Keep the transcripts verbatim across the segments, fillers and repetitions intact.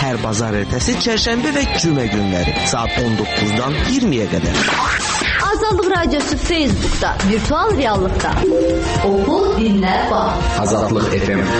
hər bazar ertəsi, çərşənbə və cümə günləri saat on doqquzdan iyirmiyə qədər. Azadlıq Radiosu Facebook'da, virtual reallıqda. Oxu, dinlə, bax. Azadlıq F M.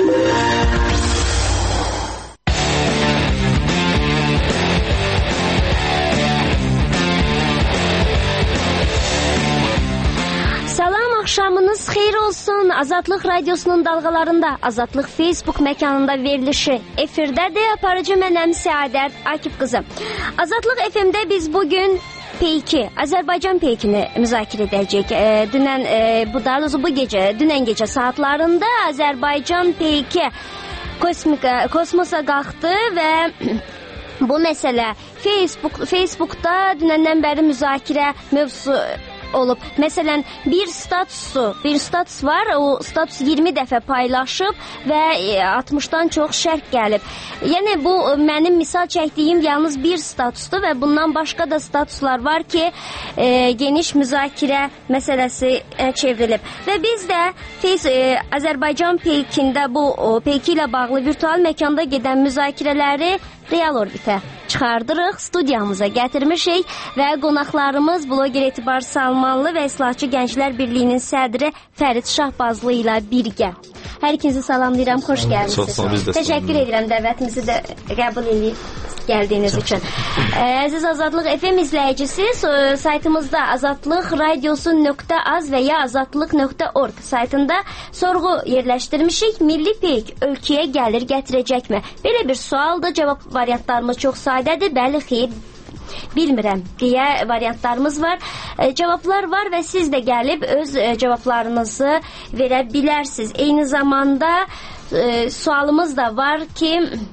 Axşamınız xeyir olsun. Azadlıq Radiosunun dalğalarında, Azadlıq Facebook məkanında verilişi efirdədir. Aparıcı mənəm Səadət Akif qızı. Azadlıq F M-də biz bugün P iki, Azərbaycan P ikini müzakirə edəcəyik. E, dünən, e, bu daha doğrusu bu gecə, dünən gecə saatlarında Azərbaycan P iki kosmika, kosmosa qalxdı və bu məsələ Facebook, Facebookda dünəndən bəri müzakirə mövzusu olub. Məsələn, bir statusu, bir status var, o status iyirmi dəfə paylaşıb və altmışdan çox şərh gəlib. Yəni, bu mənim misal çəkdiyim yalnız bir statusdur və bundan başqa da statuslar var ki, e, geniş müzakirə məsələsi e, çevrilib. Və biz də Face, e, Azərbaycan P ikində bu P iki ilə bağlı virtual məkanda gedən müzakirələri real orbitə çıxardırıq, studiyamıza gətirmişik və qonaqlarımız bloger Etibar Salmanlı və İslahatçı Gənclər Birliyinin sədri Fərid Şahbazlı ilə birgə. Hər ikinizi salamlayıram, xoş gəldiniz. Təşəkkür edirəm dəvətimizi də qəbul edib gəldiyiniz üçün. Əziz Azadlıq F M izləyicisi, saytımızda azadlıq radiosu nöqtə az və ya azadlıq nöqtə org saytında sorğu yerləşdirmişik. Milli P iki ölkəyə gəlir gətirəcəkmi? Belə bir sualdır, cavab variantlarımız çox sadədir. Bəli, xeyr, bilmirəm deyə variantlarımız var. E, cavablar var və siz də gəlib öz e, cavablarınızı verə bilərsiniz. Eyni zamanda e, sualımız da var ki,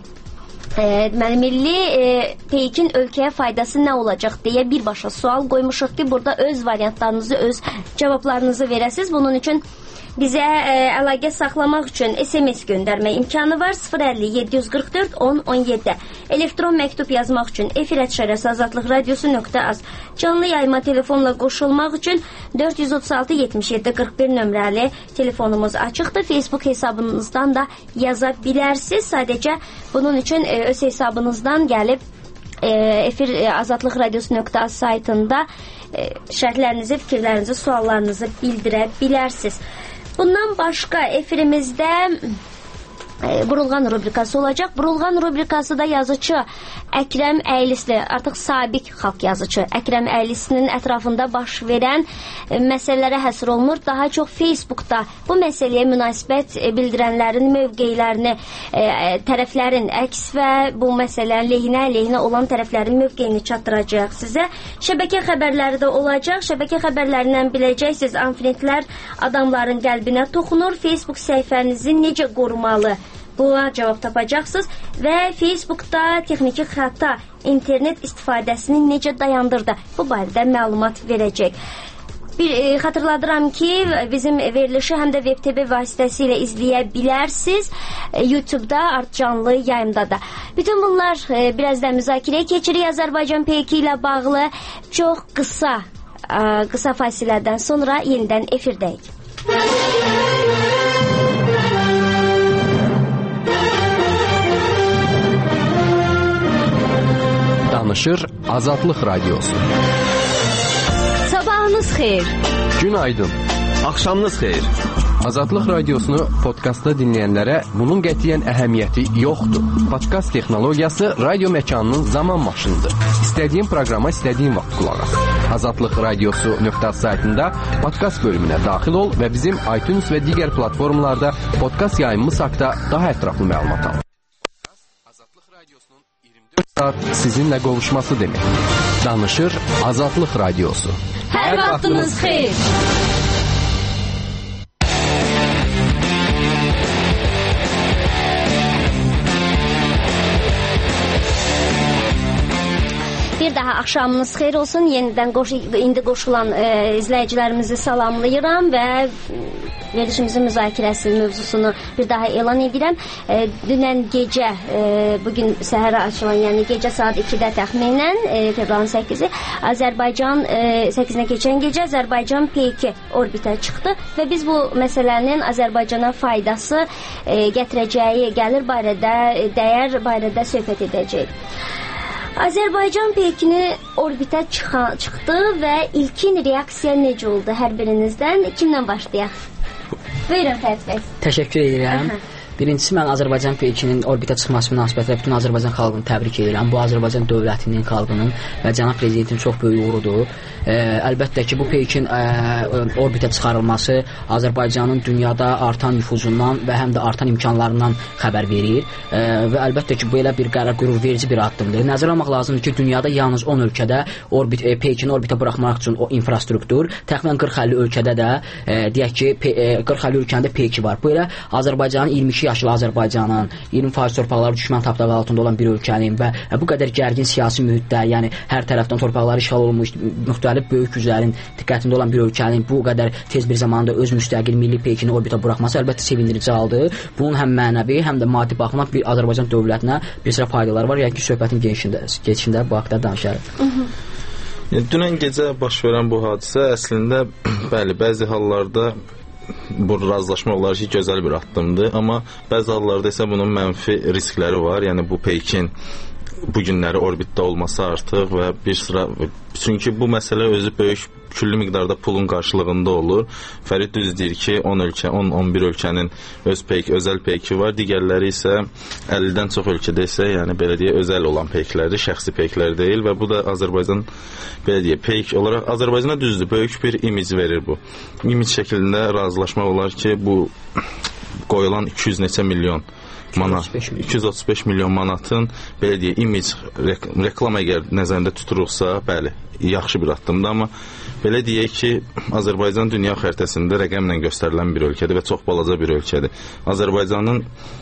E, deməli, milli e, P ikin ölkəyə faydası nə olacaq deyə birbaşa sual qoymuşuq ki, burada öz variantlarınızı, öz cavablarınızı verəsiniz. Bunun üçün bizə e, əlaqə saxlamaq üçün S M S göndərmə imkanı var. sıfır əlli yeddi yüz qırx dörd on on yeddi. Elektron məktub yazmaq üçün efir ətşərəsi azadlıq radiosu nöqtə az. Canlı yayıma telefonla qoşulmaq üçün dörd yüz otuz altı yetmiş yeddi qırx bir nömrəli telefonumuz açıqdır. Facebook hesabınızdan da yaza bilərsiniz. Sadəcə bunun üçün e, öz hesabınızdan gəlib e, efir e, azadlıq radiosu nöqtə az saytında e, şərhlərinizi, fikirlərinizi, suallarınızı bildirə bilərsiniz. Bundan başqa efirimizdə e, Burulğan rubrikası olacaq. Burulğan rubrikası da yazıcı Əkrəm Əylisli, artıq sabiq xalq yazıcı Əkrəm Əylisinin ətrafında baş verən e, məsələlərə həsr olunur. Daha çox Facebookda bu məsələyə münasibət e, bildirənlərin mövqeylərini, e, tərəflərin əks və bu məsələnin lehinə, lehinə olan tərəflərin mövqeyini çatdıracaq sizə. Şəbəkə xəbərləri də olacaq. Şəbəkə xəbərlərindən biləcəksiniz, anfinitlər adamların qəlbinə toxunur. Facebook səhifənizi necə qorumalı? Buna cavab tapacaqsınız və Facebookda texniki xəta internet istifadəsini necə dayandırdı? Bu barədə məlumat verəcək. Bir e, xatırladıram ki, bizim verilişi həm də Web T V vasitəsilə izləyə bilərsiniz. E, YouTube-da, art canlı yayımda da. Bütün bunlar e, birazdan müzakirəyə keçirik. Azərbaycan P iki ilə bağlı çox qısa, e, qısa fasilədən sonra yenidən efirdəyik. Danışır Azadlıq Radiosu. Sabahınız xeyir. Günaydın. Axşamınız xeyir. Azadlıq Radiosunu podkastda dinləyənlərə bunun qətiyyən əhəmiyyəti yoxdur. Podkast texnologiyası radio məkanının zaman maşınıdır. İstədiyin proqrama istədiyin vaxt qulaq as. azadlıq radiosu nöqtə az saytında podkast bölümünə daxil ol və bizim iTunes və digər platformalarda podkast yayımımız haqqında daha ətraflı məlumat al. Azadlıq Radiosunun iyirmi dörd saat sizinlə qovuşması demək. Danışır Azadlıq Radiosu. Hər vaxtınız xeyir. Bir daha axşamınız xeyir olsun. Yenidən qoş, indi qoşulan e, izləyicilərimizi salamlayıram və verilişimizin müzakirəsi mövzusunu bir daha elan edirəm. E, dünən gecə, e, bugün səhərə açılan, yəni gecə saat ikidə təxminən, e, fevralın səkkizi, Azərbaycan e, səkkizinə keçən gecə Azərbaycan P iki orbitə çıxdı və biz bu məsələnin Azərbaycana faydası e, gətirəcəyi gəlir barədə, e, dəyər barədə söhbət edəcəyik. Azərbaycan P ikini orbitə çıxan, çıxdı və ilkin reaksiya necə oldu hər birinizdən? Kimdən başlayaq? Buyurun Fərid bəy. Təşəkkür edirəm. Aha. Birincisi, mən Azərbaycan P ikinin orbitə çıxması münasibətilə bütün Azərbaycan xalqını təbrik edirəm. Bu, Azərbaycan dövlətinin, xalqının və cənab prezidentin çox böyük uğurudur. E, əlbəttə ki, bu P ikin e, orbitə çıxarılması Azərbaycanın dünyada artan nüfuzundan və həm də artan imkanlarından xəbər verir. E, və əlbəttə ki, belə bir qərar qürur verici bir addımdır. Nəzərə almaq lazımdır ki, dünyada yalnız on ölkədə orbit, e, P ikini orbitə buraxmaq üçün o infrastruktur, təxminən qırx əlli ölkədə də e, deyək ki, e, qırx əlli ölkəndə P iki var. Bu elə Azərbaycanın iyirmi iki yaşlı Azərbaycanın iyirmi faiz torpaqları düşmən tapdağı altında olan bir ölkənin və bu qədər gərgin siyasi mühitdə, yəni hər tərəfdən torpaqları işğal olunmuş, müxtəlif böyük güclərin diqqətində olan bir ölkənin bu qədər tez bir zamanda öz müstəqil milli P ikini orbitə buraxması əlbəttə sevindirici haldır. Bunun həm mənəvi, həm də maddi baxımdan bir Azərbaycan dövlətinə bir sıra faydaları var. Yəni ki, söhbətin geçişində, geçişində bu haqda danışarıq. Yəni, dünən gecə baş verən bu hadisə əslində, bəli, bəzi hallarda bu razılaşma olar ki, gözəl bir addımdır, amma bəzi hallarda isə bunun mənfi riskləri var. Yəni bu P ikin bu günləri orbitdə olması artıq və bir sıra, çünki bu məsələ özü böyük küllü miqdarda pulun qarşılığında olur. Fərid düz deyir ki, on ölkə, on on bir ölkənin öz P iki, özəl P iki var, digərləri isə əllidən çox ölkədə isə, yəni belə deyə özəl olan P iklərdir, şəxsi P iklər deyil və bu da Azərbaycan belə deyə P iki olaraq Azərbaycana düzdür, böyük bir imic verir bu. Imic şəklində razılaşmaq olar ki, bu qoyulan iki yüz neçə milyon manat, iki yüz otuz beş milyon manatın belə deyə imic reklam əgər nəzərdə tutulursa, bəli, yaxşı bir addımdır, amma belə deyək ki, Azərbaycan dünya xəritəsində rəqəmlə göstərilən bir ölkədir və çox balaca bir ölkədir. Azərbaycanın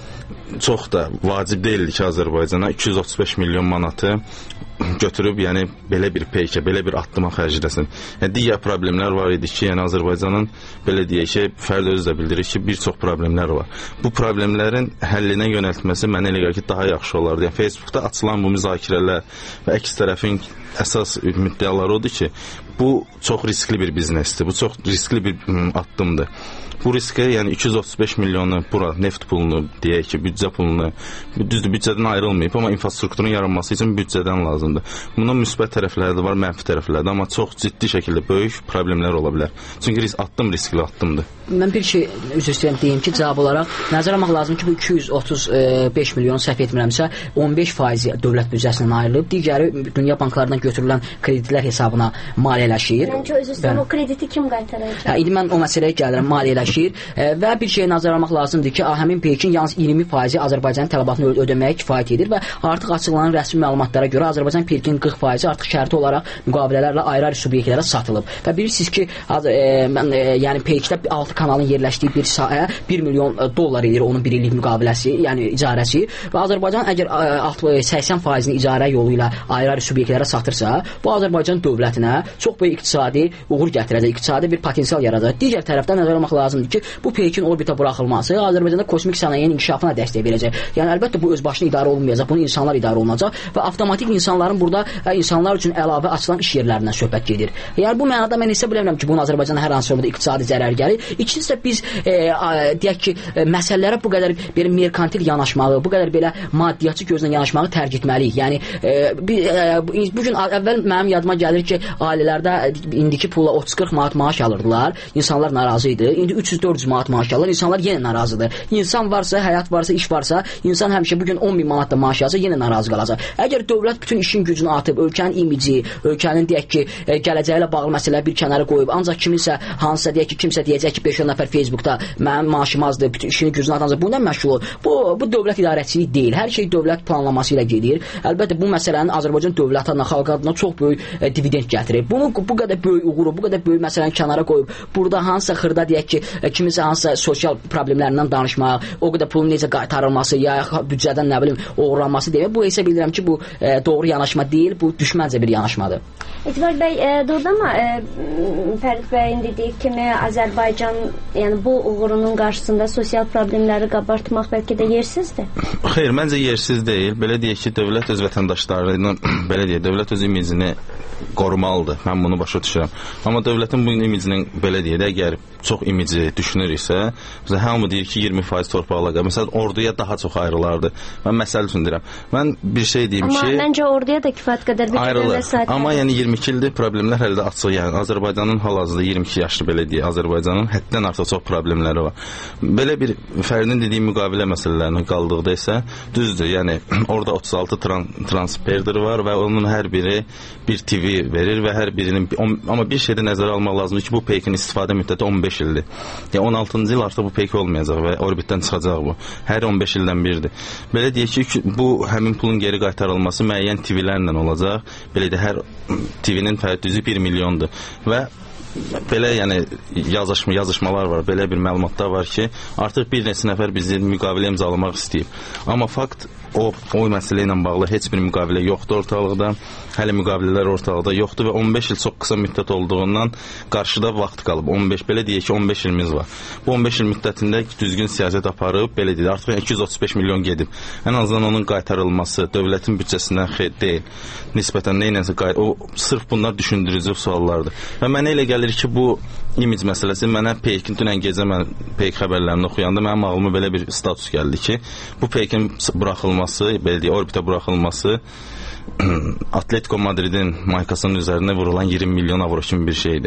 çox da vacib deyildi ki, Azərbaycana iki yüz otuz beş milyon manatı götürüb, yəni belə bir P iki, belə bir addıma xərcləsin. Yəni, digər problemlər var idi ki, yəni Azərbaycanın belə deyək ki, Fərd özü də bildirir ki, bir çox problemlər var. Bu problemlərin həllinə yönəltməsi mənə elə gəlir ki, daha yaxşı olardı. Yəni, Facebookda açılan bu müzakirələr və əks tərəfin əsas müddəaları odur ki, bu çox riskli bir biznesdir, bu çox riskli bir addımdır. Bu riskə, yəni iki yüz otuz beş milyonu bura neft pulunu, deyək ki, büdcə pulunu, düzdür, büdcədən ayrılmayıb, amma infrastrukturun yaranması üçün büdcədən lazımdır. Bunun müsbət tərəfləri də var, mənfi tərəfləri də, amma çox ciddi şəkildə böyük problemlər ola bilər. Çünki risk, addım riskli addımdır. Mən bir şey üzr istəyirəm deyim ki, cavab olaraq nəzərə almaq lazım ki, bu iki yüz otuz beş milyon səhv etmirəmsə on beş faizi dövlət büdcəsindən ayrılıb, digəri dünya banklarından götürülən kreditlər hesabına maliyyələşir. Məncə özü istəyirəm, o krediti kim qaytaracaq? Hə, indi mən o məsələyə gəlirəm, maliyyələşir və bir şey nəzərə almaq lazımdır ki, həmin P ikin yalnız iyirmi faizi Azərbaycanın tələbatını ödəməyə kifayət edir və artıq açıqlanan rəsmi məlumatlara görə Azərbaycan P ikinin qırx faizi artıq şərti olaraq müqavilələrlə ayrı-ayrı subyektlərə satılıb. Və bilirsiniz ki, e, mən, e, yəni P ikdə altı kanalın yerləşdiyi bir sahə bir milyon dollar edir onun bir illik müqaviləsi, yəni icarəsi və Azərbaycan əgər səksən faizini icarə yolu ilə ayrı-ayrı subyektlərə satırsa, bu Azərbaycan dövlətinə çox böyük iqtisadi uğur gətirəcək, iqtisadi bir potensial yaradacaq. Digər tərəfdən nəzərə almaq lazımdır ki, bu P ikin orbitə buraxılması Azərbaycanda kosmik sənayenin inkişafına dəstək verəcək. Yəni əlbəttə bu öz başına idarə olunmayacaq, bunu insanlar idarə olunacaq və avtomatik insanların burada insanlar üçün əlavə açılan iş yerlərindən söhbət gedir. Yəni bu mənada mən hesab edirəm ki, bunun Azərbaycana hər hansı bir iqtisadi zərər gəlir. İkincisi biz e, deyək ki, e, məsələlərə bu qədər belə merkantil yanaşmağı, bu qədər belə maddiyyatçı gözlə yanaşmağı tərk etməliyik. Yəni e, bir, e, bu gün əvvəl mənim yadıma gəlir ki, ailələrdə indiki pulla otuz qırx manat maaş alırdılar. İnsanlar narazı idi. İndi üç yüz dörd yüz manat maaş alır. İnsanlar yenə narazıdır. İnsan varsa, həyat varsa, iş varsa, insan həmişə bu gün on min manat da maaş alsa yenə narazı qalacaq. Əgər dövlət bütün işin gücünü atıb, ölkənin imici, ölkənin deyək ki, e, gələcəyi ilə bağlı məsələləri bir kənara qoyub, ancaq kiminsə hansısa deyək ki, kimsə deyəcək ki, beş on nəfər Facebookda mənim maaşım azdır, bütün işini gücünü atacaq. Bundan məşğul olur. Bu bu dövlət idarəçiliyi deyil. Hər şey dövlət planlaması ilə gedir. Əlbəttə bu məsələnin Azərbaycan dövləti adına, xalq adına çox böyük e, dividend gətirir. Bunu bu qədər böyük uğuru, bu qədər böyük məsələni kənara qoyub, burada hansısa xırda deyək ki, e, kiminsə hansısa sosial problemlərindən danışmaq, o qədər pulun necə qaytarılması, ya büdcədən nə bilim oğurlanması demək, bu hesab edirəm ki, bu e, doğru yanaşma deyil, bu düşməncə bir yanaşmadır. Etibar bəy, e, doğrudanmı e, Fərid bəyin dediyi kimi Azərbaycan yəni bu uğurunun qarşısında sosial problemləri qabartmaq bəlkə də yersizdir? Xeyr, məncə yersiz deyil. Belə deyək ki, dövlət öz vətəndaşlarının, belə deyək, dövlət öz imicini qorumalıdır. Mən bunu başa düşürəm. Amma dövlətin bu imicinin, belə deyək, əgər çox imici düşünürüksə, hamı deyir ki, iyirmi faiz torpaqla qalır. Məsələn, orduya daha çox ayrılardı. Mən məsəl üçün deyirəm. Mən bir şey deyim amma ki... Amma məncə orduya da kifayət qədər bir ayrılır. Amma yəni iyirmi iki ildir problemlər hələ də açıq. Yəni Azərbaycanın hal-hazırda iyirmi iki yaşlı, belə deyək, Azərbaycanın həddən artıq çox problemləri var. Belə bir Fəridin dediyi müqavilə məsələlərinə qaldıqda isə düzdür. Yəni orada otuz altı tran transferdir var və onun hər biri bir T V verir və hər birinin... Amma bir şeydə nəzərə almaq lazımdır ki, bu peykin istifadə müddəti on beş ildir. Yəni on altıncı il artıq bu peyk olmayacaq və orbitdən çıxacaq bu. Hər on beş ildən biridir. Belə deyək ki, bu həmin pulun geri qaytarılması müəyyən T V-lərlə olacaq. Belə də hər T V-nin fərdi bir milyondur. Və belə yəni yazışma, yazışmalar var, belə bir məlumatlar var ki, artıq bir neçə nəfər bizi müqavilə imzalamaq istəyib. Amma fakt o, o məsələ ilə bağlı heç bir müqavilə yoxdur ortalıqda. Hələ müqavilələr ortalıqda yoxdur və on beş il çox qısa müddət olduğundan qarşıda vaxt qalıb. on beş, belə deyək ki, on beş ilimiz var. Bu on beş il müddətində düzgün siyasət aparıb, belə deyək, artıq iki yüz otuz beş milyon gedib. Ən azından onun qaytarılması dövlətin büdcəsindən xeyr deyil. Nisbətən neynəsə qaytar, o sırf bunlar düşündürücü suallardır. Və mənə elə gəlir ki, bu imic məsələsi mənə peykin dünən gecə mən peyk xəbərlərini oxuyanda mənim ağlıma belə bir status gəldi ki, bu peykin buraxılması, belə deyək, orbitə buraxılması Atletico Madridin maykasının üzərinə vurulan iyirmi milyon avro kimi bir şeydir.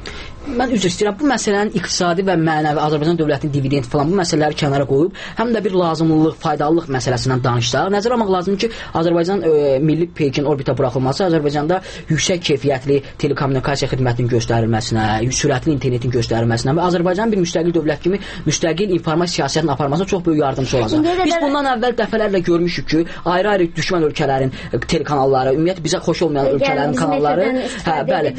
Mən üzr istəyirəm, bu məsələnin iqtisadi və mənəvi Azərbaycan dövlətinin dividend falan bu məsələləri kənara qoyub, həm də bir lazımlılıq, faydalılıq məsələsindən danışsaq, nəzərə almaq lazımdır ki, Azərbaycan e, milli peykin orbitə buraxılması Azərbaycanda yüksək keyfiyyətli telekommunikasiya xidmətinin göstərilməsinə, sürətli internetin göstərilməsinə və Azərbaycan bir müstəqil dövlət kimi müstəqil informasiya siyasətinin aparmasına çox böyük yardımçı olacaq. Biz bundan əvvəl dəfələrlə görmüşük ki, ayrı-ayrı düşmən ölkələrin telekanalları, ümumiyyətlə bizə xoş olmayan ölkələrin kanalları, hə, bəli,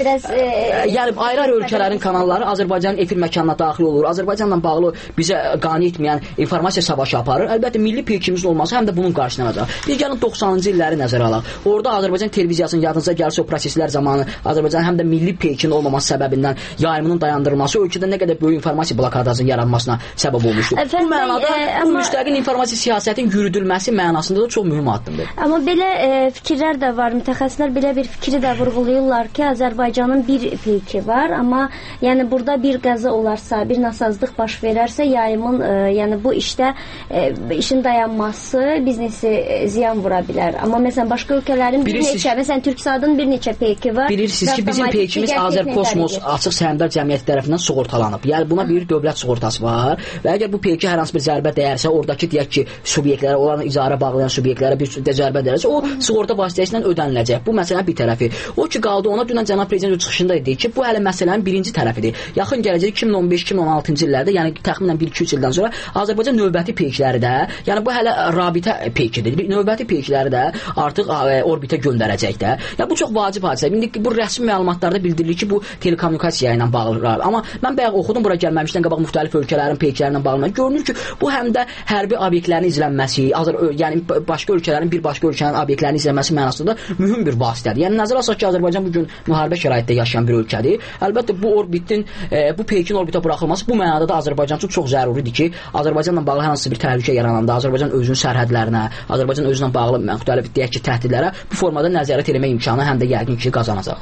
yəni ayrı-ayrı ölkələrin kanalları Azərbaycanın efir məkanına daxil olur. Azərbaycanla bağlı bizə qane etməyən informasiya savaşı aparır. Əlbəttə milli peykimizin olması həm də bunun qarşısına alacaq. Biz gəlin doxsanıncı illəri nəzərə alaq. Orada Azərbaycan televiziyasının yadınıza gəlsə o proseslər zamanı Azərbaycan həm də milli peykin olmaması səbəbindən yayımının dayandırılması ölkədə nə qədər böyük informasiya blokadasının yaranmasına səbəb olmuşdur. Bu mənada e, bu amma, müstəqil informasiya siyasətinin yürüdülməsi mənasında da çox mühüm addımdır. Amma belə e, fikirlər də var. Mütəxəssislər belə bir fikri də vurğulayırlar ki, Azərbaycanın bir peyki var, amma yəni burada bir qəza olarsa, bir nasazlıq baş verərsə, yayımın e, yəni bu işdə e, işin dayanması biznesi e, ziyan vura bilər. Amma məsələn başqa ölkələrin bir Bilirsiniz, neçə, məsələn Türksadın bir neçə peyki var. Bilirsiniz ki, bizim peykimiz Azərkosmos Açıq Səhmdar Cəmiyyəti tərəfindən sığortalanıb. Yəni buna bir dövlət sığortası var və əgər bu peyki hər hansı bir zərbə dəyərsə, oradakı deyək ki, subyektlərə, olan icarə bağlayan subyektlərə bir zərbə dəyərsə, o sığorta vasitəsilə ödəniləcək. Bu məsələnin bir tərəfi. O ki qaldı ona dünən cənab prezident çıxışında dedi ki, bu hələ məsələnin birinci tərəfidir. Yaxın gələcək iki min on beş iki min on altıncı illərdə, yəni təxminən bir iki üç ildən sonra Azərbaycan növbəti peykləri də, yəni bu hələ rabitə peykidir. Növbəti peykləri də artıq ə, orbitə göndərəcək də. Yəni bu çox vacib hadisə. İndi bu rəsmi məlumatlarda bildirilir ki, bu telekommunikasiya ilə bağlı. Amma mən bayaq oxudum bura gəlməmişdən qabaq müxtəlif ölkələrin peyklərindən bağlı. Görünür ki, bu həm də hərbi obyektlərin izlənməsi, Azər yəni başqa ölkələrin bir başqa ölkənin obyektlərinin izlənməsi mənasında mühüm bir vasitədir. Yəni nəzərə alsaq ki, Azərbaycan bu gün müharibə şəraitində yaşayan bir ölkədir. Əlbəttə bu orbitin e, bu peykin orbitə buraxılması bu mənada da Azərbaycan üçün çox zəruridir ki, Azərbaycanla bağlı hər hansı bir təhlükə yarananda, Azərbaycan özünün sərhədlərinə, Azərbaycan özünə bağlı müxtəlif deyək ki, təhdidlərə bu formada nəzarət etmə imkanı həm də yəqin ki, qazanacaq.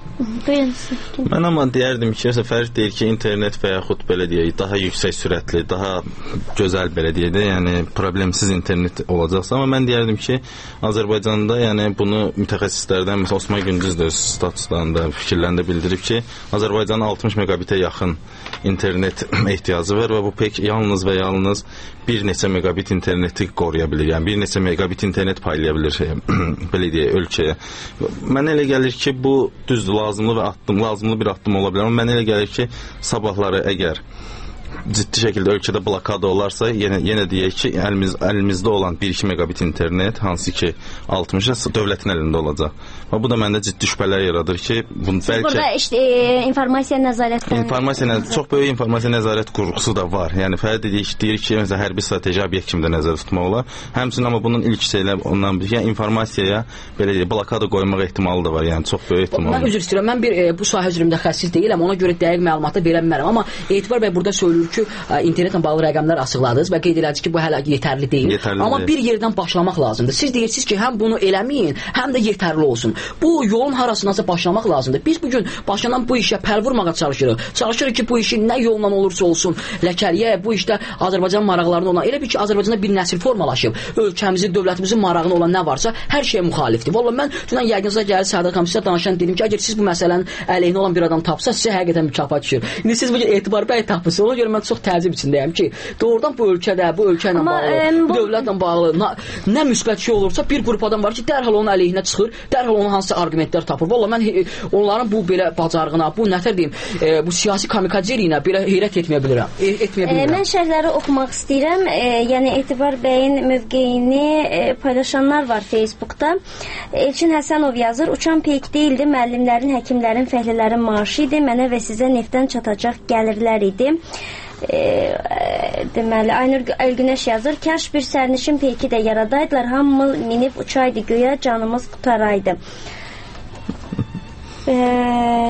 Mən amma deyərdim ki, Fərid deyir ki, internet və yaxud belə deyək, daha yüksək sürətli, daha gözəl belə deyək də, yəni problemsiz internet olacaqsa, amma mən deyərdim ki, Azərbaycanda, yəni bunu mütəxəssislərdən, məsələn Osman Gündüz də öz statuslarında, fikirlərində bildirib ki, Azərbaycanın altmış megabitə yaxın internet ehtiyacı var və bu pek yalnız və yalnız bir neçə megabit interneti qoruya bilir. Yəni bir neçə megabit internet paylaya bilir şey, belə deyək, ölkəyə. Mənə elə gəlir ki, bu düzdür, lazımlı və addım, lazımlı bir addım ola bilər. Amma mənə elə gəlir ki, sabahları əgər ciddi şəkildə ölkədə blokada olarsa, yenə, yenə deyək ki, əlimiz, əlimizdə olan bir iki megabit internet, hansı ki altmış dövlətin əlində olacaq. Və bu da məndə ciddi şübhələr yaradır ki, bunu bəlkə... Burada işte, e, informasiya nəzarətdən... İnformasiya nəzarət, çox böyük informasiya nəzarət qurğusu da var. Yəni, Fərid deyir, deyir ki, məsələn, hərbi strateji obyekt kimi də nəzərdə tutmaq olar. Həmçinin, amma bunun ilk şeylə ondan bir, yəni informasiyaya, belə deyək, blokada qoymaq ehtimalı da var. Yəni, çox böyük ehtimalı. Mən üzr istəyirəm, mən bir e, bu sahə üzrə mütəxəssis deyiləm, ona görə dəqiq məlumatı verə bilmərəm. Amma Etibar bəy burada söylür bugünkü internetlə bağlı rəqəmlər açıqladınız və qeyd elədiniz ki, bu hələ yetərli deyil. Yetərli Amma deyil. bir yerdən başlamaq lazımdır. Siz deyirsiniz ki, həm bunu eləməyin, həm də yetərli olsun. Bu yolun harasındansa başlamaq lazımdır. Biz bugün başlanan bu işə pəl vurmağa çalışırıq. Çalışırıq ki, bu işin nə yolla olursa olsun ləkəliyə, bu işdə Azərbaycan maraqlarına olan, elə bir ki, Azərbaycanda bir nəsil formalaşıb, ölkəmizin, dövlətimizin marağına olan nə varsa, hər şeyə müxalifdir. Vallahi mən dünən yəqinizə gəlir Sədar xanım sizə danışan dedim ki, əgər siz bu məsələnin əleyhinə olan bir adam tapsa, sizə həqiqətən mükafat düşür. İndi siz bugün Etibar bəy tapmışsınız. Ona görə mən çox təəccüb içindəyəm ki, doğrudan bu ölkədə, bu ölkə ilə bağlı, ə, bu dövlətlə bağlı nə, nə müsbət şey olursa, bir qrup adam var ki, dərhal onun əleyhinə çıxır, dərhal onun hansısa arqumentlər tapır. Vallahi mən he, onların bu belə bacarığına, bu nətər deyim, e, bu siyasi kamikazeriyinə belə heyrət etməyə bilirəm. E, etməyə bilirəm. E, mən şərhləri oxumaq istəyirəm. E, yəni Etibar bəyin mövqeyini e, paylaşanlar var Facebookda. Elçin Həsənov yazır, uçan peyk deyildi, müəllimlərin, həkimlərin, fəhlələrin maaşı idi, mənə və sizə neftdən çatacaq gəlirlər idi. E, e, deməli, Aynur Əlgünəş yazır, kaş bir sərnişin peyki də yaradaydılar, hamı minib uçaydı göyə, canımız qutaraydı. Eee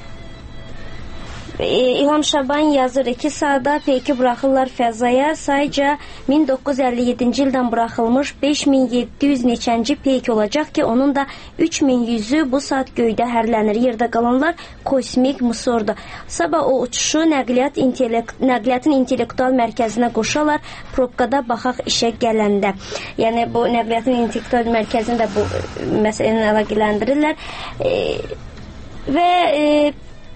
İlham Şaban yazır, iki saata peyki buraxırlar fəzaya, sayca min doqquz yüz əlli yeddinci ildən buraxılmış beş min yeddi yüz neçənci peyk olacaq ki, onun da üç min yüzü bu saat göydə hərlənir. Yerdə qalanlar kosmik musordur. Sabah o uçuşu nəqliyyat intellekt, nəqliyyatın intellektual mərkəzinə qoşarlar, probkada baxaq işə gələndə. Yəni bu nəqliyyatın intellektual mərkəzini də bu məsələni əlaqələndirirlər. E, və e,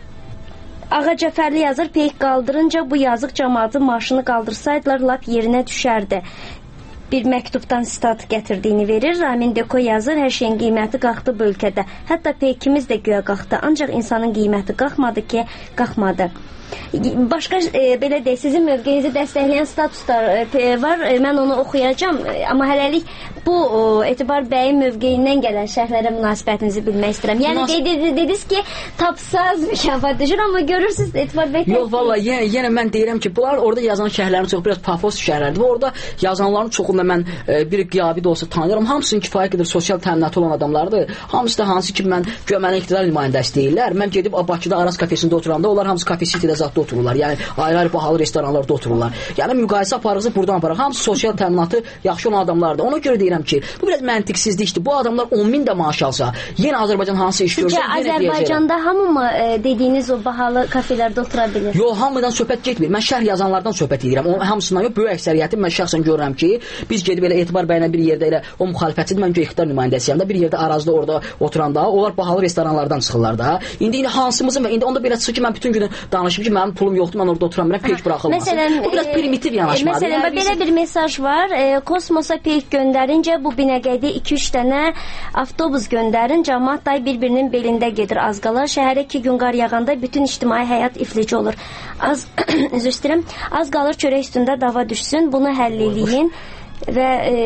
Ağa Cəfərli yazır, peyk qaldırınca bu yazıq cəmaatın maaşını qaldırsaydılar, lap yerinə düşərdi. Bir məktubdan sitat gətirdiyini verir. Ramin Deko yazır, hər şeyin qiyməti qalxdı bu ölkədə. Hətta peykimiz də güya qalxdı. Ancaq insanın qiyməti qalxmadı ki, qalxmadı. Başqa e, belə deyək, sizin mövqeyinizi dəstəkləyən statuslar e, var. E, mən onu oxuyacağam. E, amma hələlik bu o, Etibar bəyin mövqeyindən gələn şərhlərə münasibətinizi bilmək istəyirəm. Yəni Münas qeyd dediniz ki, tapsaz mükafat düşür, amma görürsünüz Etibar bəy. Yox, valla yenə, yenə mən deyirəm ki, bunlar orada yazan şərhlərin çox biraz pafos şərhlərdir. Və orada yazanların çoxunda mən e, bir qiyabi də olsa tanıyıram. Hamısının kifayət qədər sosial təminatı olan adamlardır. Hamısı da hansı ki, mən gömənə iqtidar nümayəndəsi deyirlər. Mən gedib Bakıda Aras kafesində oturanda, onlar hamısı Cafe City'də zatda otururlar. Yəni ayrı-ayrı bahalı restoranlarda otururlar. Yəni müqayisə aparırsa buradan aparır. Hamısı sosial təminatı yaxşı olan adamlardır. Ona görə deyirəm ki, bu biraz məntiqsizlikdir. Bu adamlar on min də maaş alsa, yenə Azərbaycan hansı iş görsə, yenə deyəcək. Azərbaycanda hamı mı e, dediyiniz o bahalı kafelərdə otura bilir? Yox, hamıdan söhbət getmir. Mən şərh yazanlardan söhbət edirəm. O hamısından yox, böyük əksəriyyəti mən şəxsən görürəm ki, biz gedib elə Etibar bəylə bir yerdə elə o müxalifətçidir, mən iqtidar nümayəndəsiyəm də, bir yerdə arazida orada oturanda, onlar bahalı restoranlardan çıxırlar da. İndi indi hansımızın və indi onda belə çıxır ki, mən bütün günü danışım ki, mənim pulum yoxdur, mən orada oturamıram, peyk buraxılmasın. Məsələn, bu biraz primitiv yanaşmadır. Məsələn, yəni, belə bir mesaj var. E, kosmosa peyk göndərincə bu Binəqədiyə iki üç dənə avtobus göndərin, cəmaət day bir-birinin belində gedir az qala. Şəhərə iki gün qar yağanda bütün ictimai həyat iflic olur. Az üzr istəyirəm. Az qalır çörək üstündə dava düşsün. Bunu həll eləyin və e,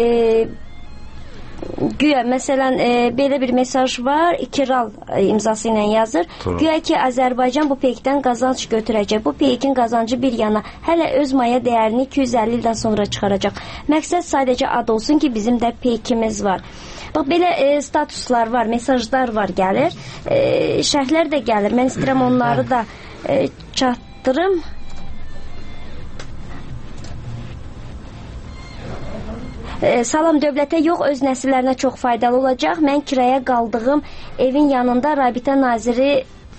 güya məsələn e, belə bir mesaj var, İkiral e, imzası ilə yazır. Tamam. Güya ki Azərbaycan bu peykdən qazanc götürəcək. Bu peykin qazancı bir yana hələ öz maya dəyərini iki yüz əlli ildən sonra çıxaracaq. Məqsəd sadəcə ad olsun ki, bizim də peykimiz var. Bax belə e, statuslar var, mesajlar var gəlir. E, şərhlər də gəlir. Mən istəyirəm onları da e, çatdırım. E, salam, dövlətə yox, öz nəsillərinə çox faydalı olacaq. Mən kiraya qaldığım evin yanında rabitə naziri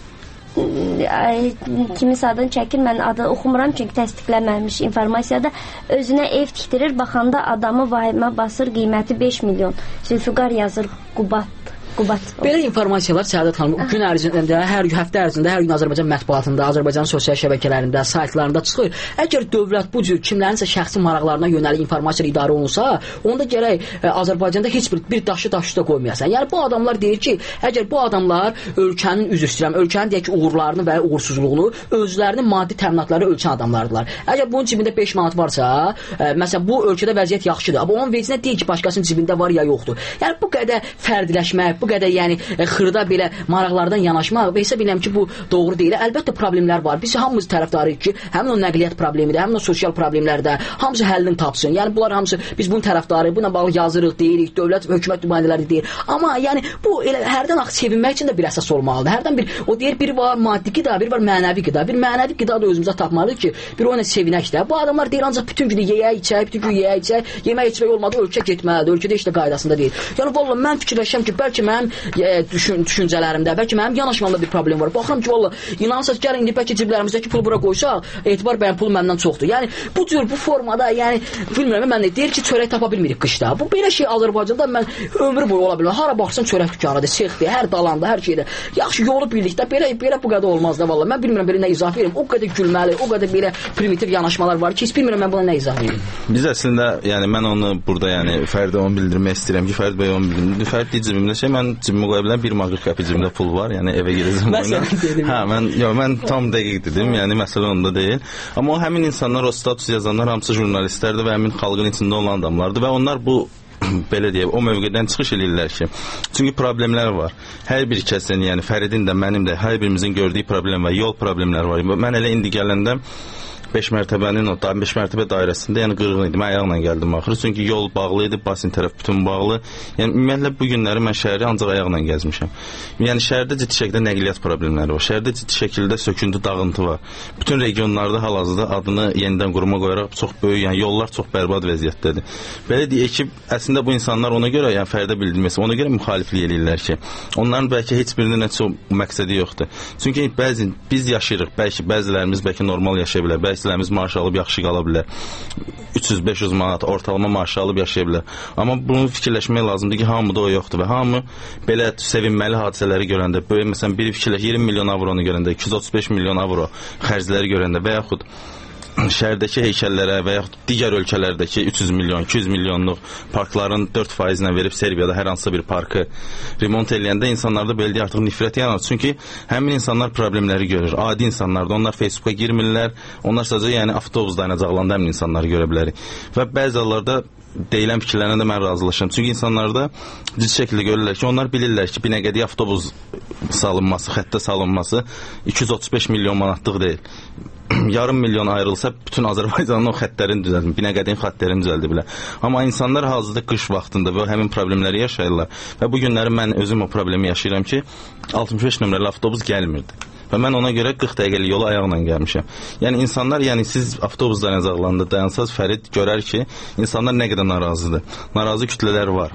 kimin adını çəkir, mən adı oxumuram çünki təsdiqlənməmiş informasyada, özünə ev tikdirir, baxanda adamı vahimə basır, qiyməti beş milyon. Zülfüqar yazır, Qubat. Qubat. Belə informasiyalar Səadət xanım gün ərzində, hər həftə ərzində, hər gün Azərbaycan mətbuatında, Azərbaycan sosial şəbəkələrində, saytlarında çıxır. Əgər dövlət bu cür kimlərinsə şəxsi maraqlarına yönəlik informasiya idarə olunsa, onda gərək ə, Azərbaycanda heç bir bir daşı daşı da qoymayasan. Yəni bu adamlar deyir ki, əgər bu adamlar ölkənin üzr istəyirəm, ölkənin deyək ki, uğurlarını və uğursuzluğunu, özlərinin maddi təminatları ölçən adamlardılar. Əgər bunun cibində beş manat varsa, ə, məsələn bu ölkədə vəziyyət yaxşıdır. Amma onun vecinə deyir ki, başqasının cibində var ya yoxdur. Yəni bu qədər fərdiləşmək, bu qədər yəni xırda belə maraqlardan yanaşmaq və hesab edirəm ki, bu doğru deyil. Əlbəttə problemlər var. Biz hamımız tərəfdarıyıq ki, həmin o nəqliyyat problemidir, həmin o sosial problemlərdə hamısı həllini tapsın. Yəni bunlar hamısı biz bunun tərəfdarıyıq, buna bağlı yazırıq, deyirik, dövlət və hökumət nümayəndələri deyir. Amma yəni bu elə hərdən axı sevinmək üçün də bir əsas olmalıdır. Hərdən bir o deyir biri var maddi qida, biri var mənəvi qida. Bir mənəvi qida da özümüzə tapmalıyıq ki, bir o ilə sevinək də. Bu adamlar deyir ancaq bütün gün yeyək, içək, bütün gün yeyək, içək, yemək içmək olmadı, ölkə getməlidir. Ölkədə heç də qaydasında deyil. Yəni vallahi mən fikirləşirəm ki, bəlkə mənim e, düşün, düşüncələrimdə, bəlkə mənim yanaşmamda bir problem var. Baxıram ki, vallahi inanırsınız, gəlin indi bəlkə ciblərimizdəki pulu bura qoysaq, etibar bəyin pulu məndən çoxdur. Yəni bu cür bu formada, yəni bilmirəm, mən də deyir ki, çörək tapa bilmirik qışda. Bu belə şey Azərbaycanda mən ömrü boyu ola bilmir. Hara baxsan çörək dükanıdır, sexdir, hər dalanda, hər şeydə. Yaxşı yolu bildikdə belə belə bu qədər olmaz da vallahi. Mən bilmirəm belə nə izah verim. O qədər gülməli, o qədər belə primitiv yanaşmalar var ki, heç bilmirəm mən buna nə izah verim. Biz əslində, yəni mən onu burada, yəni Fərdə onu bildirmək istəyirəm ki, Fərd bəy onu bildirdi. Fərd deyir cibimdə şey, mən cibimə qoya bilən bir marka qəpik cibimdə pul var, yəni evə girəcəm oyuna. Hə, mən yox, mən tam dəqiq dedim, yəni məsələ onda deyil. Amma o həmin insanlar, o status yazanlar hamısı jurnalistlərdir və həmin xalqın içində olan adamlardır və onlar bu belə deyək, o mövqedən çıxış edirlər ki, çünki problemlər var. Hər bir kəsin, yəni Fəridin də, mənim də, hər birimizin gördüyü problem var, yol problemləri var. Mən elə indi gələndə beş mərtəbənin o da beş mərtəbə dairəsində, yəni qırğın idi. Mən ayaqla gəldim axırı, çünki yol bağlı idi, basin tərəf bütün bağlı. Yəni ümumiyyətlə bu günləri mən şəhəri ancaq ayaqla gəzmişəm. Yəni şəhərdə ciddi şəkildə nəqliyyat problemləri var. Şəhərdə ciddi şəkildə söküntü, dağıntı var. Bütün regionlarda hal-hazırda adını yenidən quruma qoyaraq çox böyük, yəni yollar çox bərbad vəziyyətdədir. Belə deyək ki, əslində bu insanlar ona görə, yəni Fərdə bildirməsi, ona görə müxaliflik eləyirlər ki, onların bəlkə heç birinin nə çox məqsədi yoxdur. Çünki bəzi biz yaşayırıq, bəlkə bəzilərimiz bəlkə normal yaşaya bilər, bəzi Bəzilərimiz maaş alıb yaxşı qala bilər. üç yüz beş yüz manat ortalama maaş alıb yaşaya bilər. Amma bunu fikirləşmək lazımdır ki, hamıda o yoxdur və hamı belə sevinməli hadisələri görəndə, böyle məsələn biri fikirləş iyirmi milyon avronu görəndə, iki yüz otuz beş milyon avro xərcləri görəndə və yaxud şəhərdəki heykəllərə və yaxud digər ölkələrdəki üç yüz milyon, iki yüz milyonluq parkların dörd faizinə verib Serbiyada hər hansısa bir parkı remont eləyəndə insanlarda belə deyə artıq nifrət yaranır. Çünki həmin insanlar problemləri görür. Adi insanlardır. Onlar Facebooka girmirlər. Onlar sadəcə yəni avtobus dayanacaqlarında həmin insanları görə bilərik. Və bəzi hallarda deyilən fikirlərlə də mən razılaşıram. Çünki insanlarda ciddi şəkildə görürlər ki, onlar bilirlər ki, Binəqədiyə avtobus salınması, xəttə salınması iki yüz otuz beş milyon manatlıq deyil. Yarım milyon ayrılsa bütün Azərbaycanın o xəttlərini düzəldir, Binəqədinin xəttlərini düzəldir bilər. Amma insanlar hazırda qış vaxtında və həmin problemləri yaşayırlar. Və bu günləri mən özüm o problemi yaşayıram ki, altmış beş nömrəli avtobus gəlmirdi. Və mən ona görə qırx dəqiqəlik yolu ayaqla gəlmişəm. Yəni insanlar, yəni siz avtobus dayanacaqlarında dayansaz Fərid görər ki, insanlar nə qədər narazıdır. Narazı kütlələr var.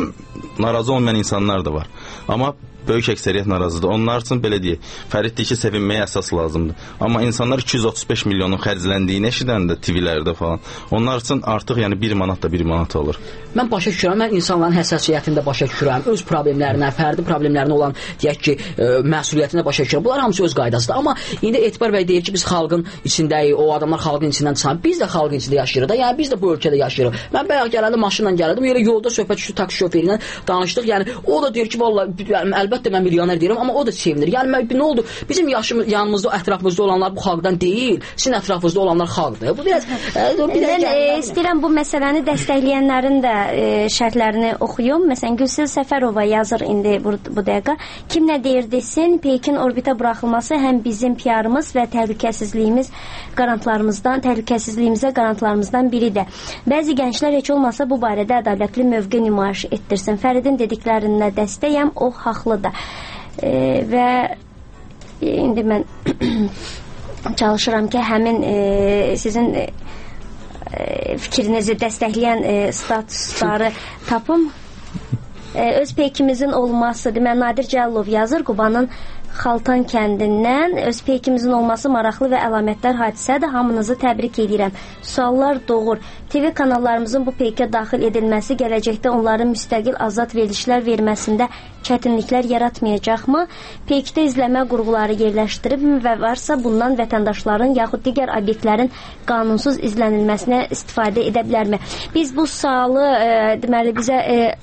Narazı olmayan insanlar da var. Amma böyük əksəriyyət narazıdır. Onlar üçün belə deyək, Fərid deyir ki, sevinməyə əsas lazımdır. Amma insanlar iki yüz otuz beş milyonun xərcləndiyini eşidəndə T V-lərdə falan, onlar üçün artıq yəni bir manat da bir manat olur. Mən başa düşürəm, mən insanların həssasiyyətində başa düşürəm, öz problemlərinə, fərdi problemlərinə olan, deyək ki, ə, məsuliyyətində başa düşürəm. Bunlar hamısı öz qaydasıdır. Amma indi Etibar bəy deyir ki, biz xalqın içindəyik, o adamlar xalqın içindən çıxan, biz də xalqın içində yaşayırıq da, yəni biz də bu ölkədə yaşayırıq. Mən bayaq gələndə maşınla gəldim, elə yolda söhbət düşdü taksi şoferi ilə danışdıq. Yəni o da deyir ki, vallahi əlbəttə mən milyoner deyirəm, amma o da sevinir. Yəni mən, nə oldu? Bizim yaşımız, yanımızda, ətrafımızda olanlar bu xalqdan deyil, sizin ətrafınızda olanlar xalqdır. Bu biraz mən e, istəyirəm bu məsələni dəstəkləyənlərin də e, şərtlərini oxuyum. Məsələn, Gülsüz Səfərova yazır indi bu, bu dəqiqə. Kim nə deyir desin, Peykin orbitə buraxılması həm bizim P R-ımız və təhlükəsizliyimiz qarantlarımızdan, təhlükəsizliyimizə qarantlarımızdan biridir. Bəzi gənclər heç olmasa bu barədə ədalətli mövqe nümayiş etdirsin. Fəridin dediklərinə dəstəyəm, o haqlıdır. E, və e, indi mən çalışıram ki, həmin e, sizin e, fikrinizi dəstəkləyən e, statusları tapım. E, öz peykimizin olması, demək, Nadir Cəllov yazır, Qubanın Xaltan kəndindən. Öz peykimizin olması maraqlı və əlamətdar hadisədir. Hamınızı təbrik edirəm. Suallar doğur. T V kanallarımızın bu peykə daxil edilməsi gələcəkdə onların müstəqil azad verilişlər verməsində çətinliklər yaratmayacaqmı? Peykdə izləmə qurğuları yerləşdirib və varsa bundan vətəndaşların yaxud digər obyektlərin qanunsuz izlənilməsinə istifadə edə bilərmi? Biz bu sualı e, deməli bizə e,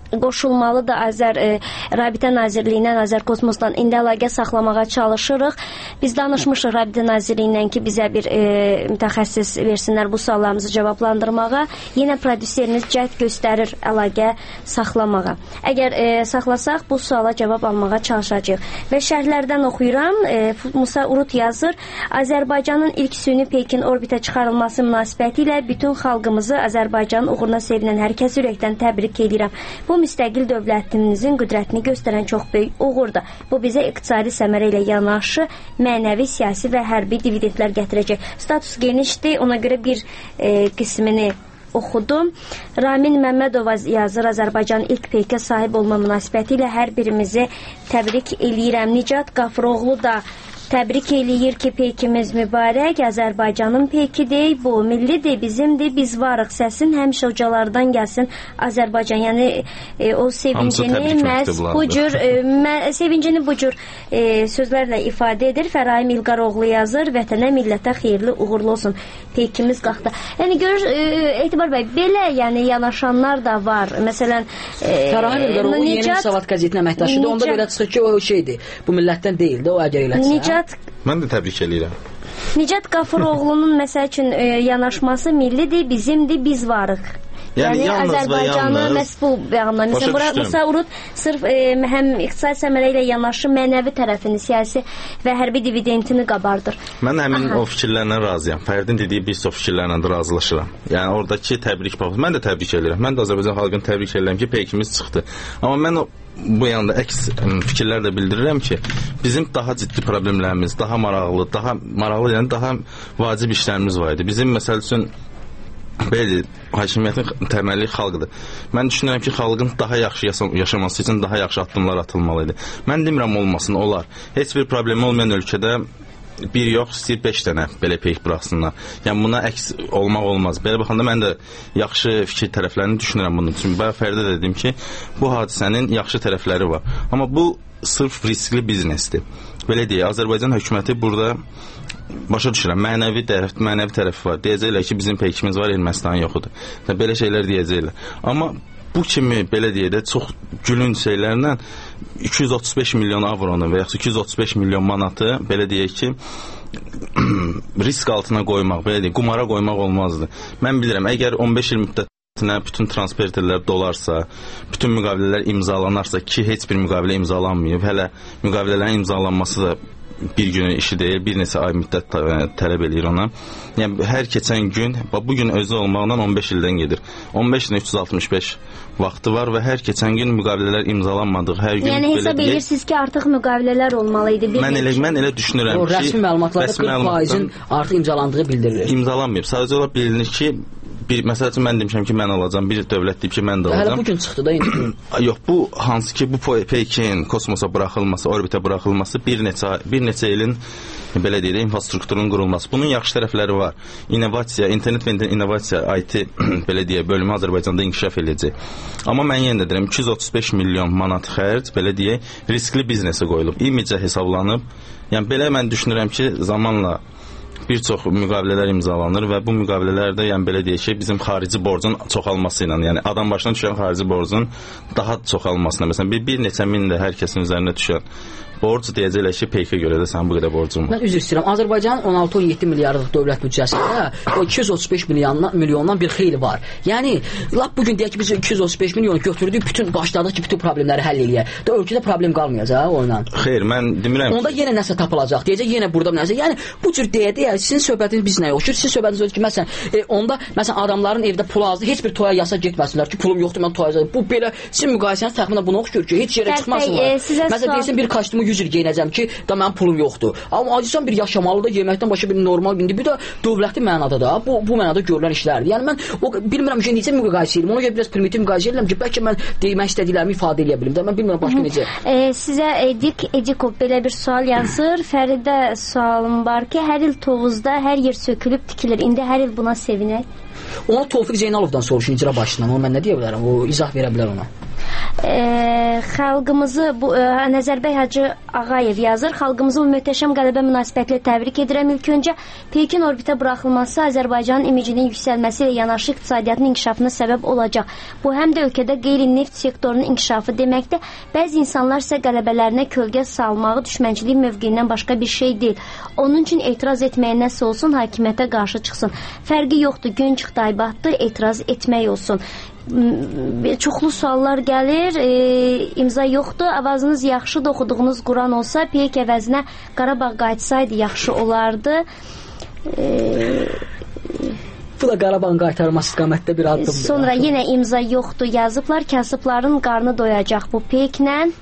qoşulmalıdır Azər e, Rabitə Nazirliyindən, Azər Kosmosdan indi əlaqə saxlamağa çalışırıq. Biz danışmışıq Rabitə Nazirliyindən ki, bizə bir e, mütəxəssis versinlər bu suallarımızı cavablandırmağa. Yenə prodüserimiz cəhd göstərir əlaqə saxlamağa. Əgər e, saxlasaq, bu suala cavab almağa çalışacağıq. Və şərhlərdən oxuyuram. E, Musa Urut yazır. Azərbaycanın ilk süni Pekin orbitə çıxarılması münasibəti ilə bütün xalqımızı Azərbaycanın uğruna sevinən hər kəs ürəkdən təbrik edirəm. Bu müstəqil dövlətimizin qüdrətini göstərən çox böyük uğurdur. Bu bizə iqtisadi səmərə ilə yanaşı mənəvi, siyasi və hərbi dividendlər gətirəcək. Status genişdir, ona görə bir e, qismini oxudum. Ramin Məmmədova yazır, Azərbaycan ilk peykə sahib olma münasibəti ilə hər birimizi təbrik eləyirəm. Nicat Qafiroğlu da təbrik eləyir ki, peykimiz mübarək, Azərbaycanın peykidir, bu millidir, bizimdir, biz varıq. Səsin həmişə ucalardan gəlsin Azərbaycan. Yəni e, o sevincini məhz bu cür e, mə, sevincini bu cür e, sözlərlə ifadə edir. Fəraim İlqaroğlu yazır, vətənə, millətə xeyirli, uğurlu olsun. Peykimiz qalxdı. Yəni görür, e, Etibar bəy, belə yəni yanaşanlar da var. Məsələn, e, Fəraim İlqaroğlu Nicat, Yeni Savat qəzetinin əməkdaşıdır. Onda belə çıxır ki, o şeydir. Bu millətdən deyildi, o əgər eləsə. Nicat Mən də təbrik eləyirəm. Nicat Qafiroğlu'nun məsəl üçün e, yanaşması millidir, bizimdir, biz varıq. Yəni, yəni Azərbaycanı məhz bu bəyanlar. Məsələn, bura Musa Urut sırf e, həm iqtisadi səmərə ilə yanaşı mənəvi tərəfini, siyasi və hərbi dividendini qabardır. Mən həmin Aha. o fikirlərlə razıyam. Fərdin dediyi bir çox fikirlərlə də razılaşıram. Yəni oradakı təbrik papası. Mən də təbrik edirəm. Mən də Azərbaycan xalqını təbrik edirəm ki, peykimiz çıxdı. Amma mən o bu yanda əks fikirlər də bildirirəm ki, bizim daha ciddi problemlərimiz, daha maraqlı, daha maraqlı, yəni daha vacib işlərimiz var idi. Bizim məsəl üçün belə hakimiyyətin təməli xalqdır. Mən düşünürəm ki, xalqın daha yaxşı yaşaması üçün daha yaxşı addımlar atılmalı idi. Mən demirəm olmasın, olar. Heç bir problemi olmayan ölkədə bir yox, istəyir beş dənə belə peyk buraxsınlar. Yəni buna əks olmaq olmaz. Belə baxanda mən də yaxşı fikir tərəflərini düşünürəm bunun üçün. Bayaq Fərdə də dedim ki, bu hadisənin yaxşı tərəfləri var. Amma bu sırf riskli biznesdir. Belə deyək, Azərbaycan hökuməti burada başa düşürəm, mənəvi tərəf, mənəvi tərəfi var. Deyəcəklər ki, bizim peykimiz var, Ermənistan yoxudur. Belə şeylər deyəcəklər. Amma bu kimi, belə deyək də, çox gülünc şeylərlə iki yüz otuz beş milyon avronu və yaxud iki yüz otuz beş milyon manatı, belə deyək ki, risk altına qoymaq, belə deyək, qumara qoymaq olmazdı. Mən bilirəm, əgər on beş il müddətinə bütün transferlərlər dolarsa, bütün müqavilələr imzalanarsa ki, heç bir müqavilə imzalanmayıb, hələ müqavilələrin imzalanması da bir günün işi deyil, bir neçə ay müddət tələb eləyir ona. Yəni, hər keçən gün, bu gün özü olmaqdan on beş ildən gedir. on beş ildən üç yüz altmış beş vaxtı var və hər keçən gün müqavilələr imzalanmadığı hər gün... Yəni, hesab edirsiniz ki, artıq müqavilələr olmalı idi. Mən elə, mən elə düşünürəm o, ki... Rəsmi məlumatlarda qırx faizin artıq imzalandığı bildirilir. İmzalanmayıb. Sadəcə olaraq bilinir ki, bir, məsəl üçün mən demişəm ki, mən alacam, bir dövlət deyib ki, mən də alacam. Hələ bugün çıxdı da indi. Yox, bu hansı ki, bu peykin kosmosa buraxılması, orbitə buraxılması bir neçə, bir neçə ilin, belə deyək, infrastrukturun qurulması. Bunun yaxşı tərəfləri var. İnnovasiya, internet və innovasiya, I T, belə deyək, bölümü Azərbaycanda inkişaf edəcək. Amma mən yenə də deyirəm, iki yüz otuz beş milyon manat xərc, belə deyək, riskli biznesə qoyulub, imicə hesablanıb. Yəni, belə mən düşünürəm ki, zamanla bir çox müqavilələr imzalanır və bu müqavilələrdə, yəni belə deyək ki, bizim xarici borcun çoxalması ilə, yəni adam başına düşən xarici borcun daha çoxalmasına, məsələn, bir, bir neçə min də hər kəsin üzərinə düşən borc deyəcəklər ki, peykə görə də sənin bu qədər borcun var. Mən üzr istəyirəm. Azərbaycanın on altı on yeddi milyardlıq dövlət büdcəsində o iki yüz otuz beş milyondan, milyondan bir xeyli var. Yəni, lap bugün deyək ki, biz iki yüz otuz beş milyonu götürdük, bütün başladıq ki, bütün problemləri həll eləyək. Da ölkədə problem qalmayacaq onunla. Xeyr, mən demirəm. Onda yenə nəsə tapılacaq. Deyəcək, yenə burada nəsə. Yəni, bu cür deyə deyə sizin söhbətiniz biz nəyə oxşur? Sizin söhbətiniz odur ki, məsələn, e, onda məsələn adamların evdə pulu azdır, heç bir toya yasa getməsinlər ki, pulum yoxdur, mən toya. Bu belə sizin müqayisəniz təxminən buna oxşur ki, heç yerə çıxmasınlar. E, məsələn, deyirsən bir kostyumu yüz il geyinəcəm ki, da mənim pulum yoxdur. Amma acısan bir yaşamalı da, yeməkdən başqa bir normal gündür. Bir də dövləti mənada da, bu bu mənada görülən işlərdir. Yəni mən o bilmirəm ki, necə müqayisə edirəm. Ona görə biraz primitiv müqayisə edirəm ki, bəlkə mən demək istədiklərimi ifadə edə bilim. Mən bilmirəm başqa necə. E, sizə Edik Edikov belə bir sual yazır. Fəridə sualım var ki, hər il Tovuzda hər yer sökülüb tikilir. İndi hər il buna sevinək. Ona Tofiq Zeynalovdan soruşun icra başından. Ona mən nə deyə bilərəm? O izah verə bilər ona. e, xalqımızı bu e, Nəzərbəy Hacı Ağayev yazır. Xalqımızı bu möhtəşəm qələbə münasibətilə təbrik edirəm. İlk öncə Pekin orbitə buraxılması Azərbaycanın imicinin yüksəlməsi ilə yanaşı iqtisadiyyatın inkişafına səbəb olacaq. Bu həm də ölkədə qeyri-neft sektorunun inkişafı deməkdir. Bəzi insanlar isə qələbələrinə kölgə salmağı düşmənçilik mövqeyindən başqa bir şey deyil. Onun üçün etiraz etməyə nəsə olsun, hakimiyyətə qarşı çıxsın. Fərqi yoxdur, gün çıxdı, aybatdır, etiraz etmək olsun. Çoxlu suallar gəlir, e, imza yoxdur, avazınız yaxşıdır, oxuduğunuz Quran olsa, peyk əvəzinə Qarabağ qayıtsaydı yaxşı olardı. E, Bu da Qarabağın qaytarma istiqamətdə bir addımdır. Sonra yenə imza yoxdur yazıblar, kasıbların qarnı doyacaq bu peyklə.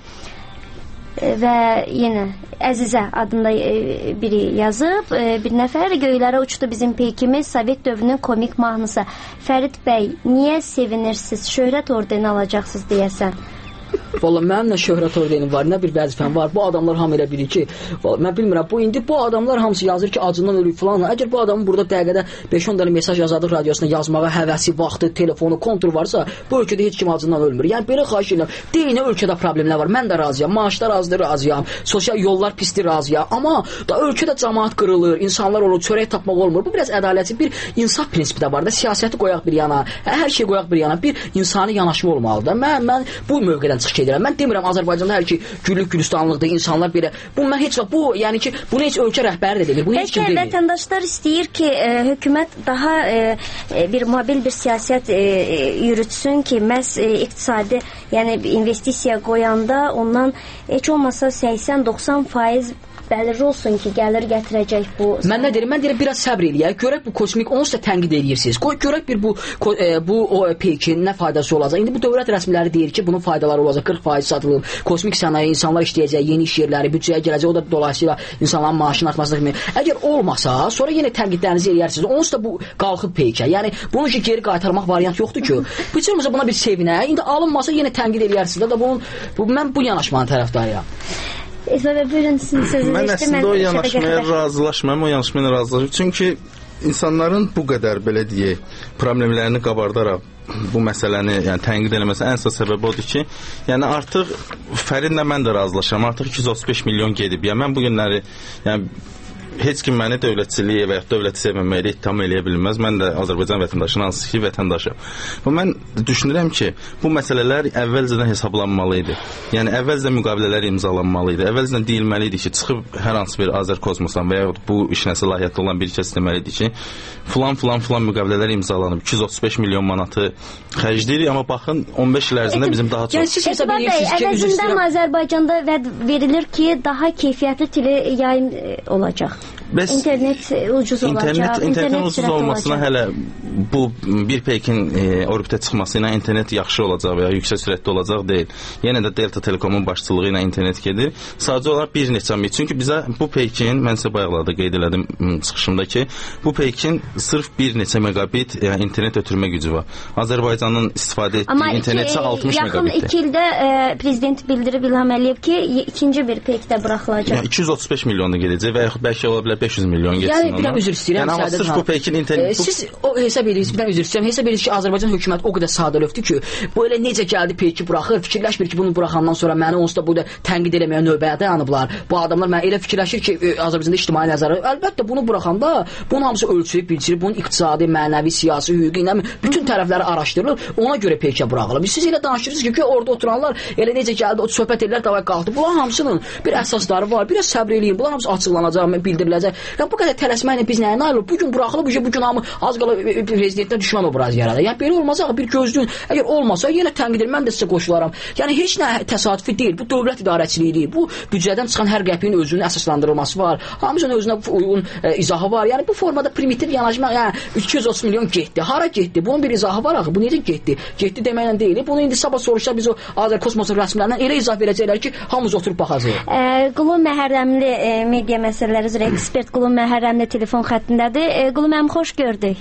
Və yenə Əzizə adında biri yazıb, bir nəfər göylərə uçdu bizim peykimiz, Sovet dövrünün komik mahnısı. Fərid bəy, niyə sevinirsiniz? Şöhrət ordeni alacaqsınız deyəsən. Valla mənim nə şöhrət ordenim var, nə bir vəzifəm var. Bu adamlar hamı elə bilir ki, vallahi, mən bilmirəm, bu indi bu adamlar hamısı yazır ki, acından ölüb falan. Əgər bu adamın burada dəqiqədə beş on dənə mesaj Azadlıq Radiosuna yazmağa həvəsi, vaxtı, telefonu, kontur varsa, bu ölkədə heç kim acından ölmür. Yəni belə xahiş edirəm. Deyinə ölkədə problemlər var. Mən də razıyam. Maaşlar azdır, razıyam. Sosial yollar pisdir, razıyam. Amma da ölkədə cəmaət qırılır, insanlar olur, çörək tapmaq olmur. Bu biraz ədalətli bir insaf prinsipi də var da. Siyasəti qoyaq bir yana, hər şey qoyaq bir yana. Bir insani yanaşma olmalıdır. Mən mən bu mövqedən çıxış edirəm. Mən demirəm Azərbaycanda hər şey güllük gülistanlıqdır, insanlar belə. Bu mən heç bu, yəni ki, bunu heç ölkə rəhbəri də demir. Bunu heç kim demir. Bəlkə vətəndaşlar istəyir ki, e, hökumət daha e, bir mobil bir siyasət e, yürütsün ki, məhz e, iqtisadi, yəni investisiya qoyanda ondan heç olmasa səksən doxsan faiz bəlirli olsun ki, gəlir gətirəcək bu. Mən nə deyirəm? Mən deyirəm biraz səbr eləyək. Görək bu kosmik onsuz da tənqid eləyirsiniz. Qoy görək bir bu e, bu o Pekin nə faydası olacaq. İndi bu dövlət rəsmiləri deyir ki, bunun faydaları olacaq. qırx faiz satılıb. Kosmik sənaye insanlar işləyəcək, yeni iş yerləri büdcəyə gələcək. O da dolayısıyla insanların maaşının artmasına kimi. Əgər olmasa, sonra yenə tənqidlərinizi eləyərsiniz. Onsuz da bu qalxıb Pekə. Yəni bunu ki, geri qaytarmaq variant yoxdur ki. Heç olmasa buna bir sevinək. İndi alınmasa yenə tənqid eləyərsiniz. Da bunun bu, mən bu yanaşmanın tərəfdarıyam. Efendim buyurun sizin sözünüzü. Mən əslində o yanaşmaya razılaşmıram, o yanaşmaya razılaşmıram. Çünki insanların bu qədər belə deyək, problemlərini qabardaraq bu məsələni, yəni tənqid eləməsi ən əsas səbəbi odur ki, yəni artıq Fəridlə mən də razılaşıram. Artıq iki yüz otuz beş milyon gedib. Yəni mən bu günləri, yəni heç kim məni dövlətçiliyə və ya dövləti sevməməklə ittiham eləyə bilməz. Mən də Azərbaycan vətəndaşının hansı ki, vətəndaşım. Və mən düşünürəm ki, bu məsələlər əvvəlcədən hesablanmalı idi. Yəni əvvəlcədən müqavilələr imzalanmalı idi. Əvvəlcədən deyilməli idi ki, çıxıb hər hansı bir Azərkosmosan və ya bu iş nəsə layihətdə olan bir kəs deməli idi ki, filan filan filan müqavilələr imzalanıb. iki yüz otuz beş milyon manatı xərcləyirik, amma baxın on beş il ərzində bizim daha çox. Yəni siz hesab edirsiniz ki, əvəzində Azərbaycanda vəd verilir ki, daha keyfiyyətli tele yayım olacaq. Bəs internet ucuz olacaq. İnternet, internetin ucuz olmasına olacaq. Hələ bu bir Pekin e, orbitə çıxması ilə internet yaxşı olacaq və ya yüksək sürətli olacaq deyil. Yenə də Delta Telekomun başçılığı ilə internet gedir. Sadəcə olaraq bir neçə mil. Çünki bizə bu Pekin, mən sizə bayaqlarda qeyd elədim çıxışımda ki, bu Pekin sırf bir neçə megabit yəni, internet ötürmə gücü var. Azərbaycanın istifadə etdiyi internet isə altmış megabitdir. Yaxın iki ildə e, prezident bildirib İlham Əliyev ki, ikinci bir Pekdə buraxılacaq. Yəni iki yüz otuz beş milyonda gedəcək və yaxud bəlkə ola bilər beş yüz milyon getsin. Yəni bir də üzr istəyirəm. Yəni amma sırf bu Pekin internet... E, siz o hesab edirsiniz, bir də üzr istəyirəm. Hesab edirsiniz ki, Azərbaycan hökuməti o qədər sadəlövdür ki, bu elə necə gəldi Peki buraxır, fikirləşmir ki, bunu buraxandan sonra məni onsuz da burada tənqid eləməyə növbəyə dayanıblar. Bu adamlar mən elə fikirləşir ki, Azərbaycanda ictimai nəzarət, əlbəttə bunu buraxanda bunun hamısı ölçülüb, bilçilib, bunun iqtisadi, mənəvi, siyasi, hüquqi, ilə bütün tərəfləri araşdırılır, ona görə Peki buraxılır. Siz elə danışırsınız ki, ki, orada oturanlar elə necə gəldi, o söhbət edirlər, davay qalxdı. Bunların hamısının bir əsasları var. Biraz səbr eləyin. Bunlar hamısı açıqlanacaq, bildiriləcək. Yəni bu qədər tələsməklə biz nəyə nail olub? Bu gün buraxılıb, bu gün bu gün hamı az qala prezidentdən düşmən obraz yaradır. Yəni belə olmasa, bir gözlüyün, əgər olmasa yenə tənqid edir, mən də sizə qoşularam. Yəni heç nə təsadüfi deyil. Bu dövlət idarəçiliyidir. Bu büdcədən çıxan hər qəpiyin özünün əsaslandırılması var. Hamısının özünə uyğun e, izahı var. Yəni bu formada primitiv yanaşma, yəni iki yüz otuz milyon getdi. Hara getdi? Bunun bir izahı var axı. Bu necə getdi? Getdi deməklə deyil. Bunu indi sabah soruşsa biz o Azərkosmosun rəsmilərindən elə izah verəcəklər ki, hamımız oturub baxacağıq. E, Qulum Məhərrəmli e, media məsələləri üzrə ekspert Qulum Məhərrəmli telefon xəttindədir. E, Qulum müəllim xoş gördük.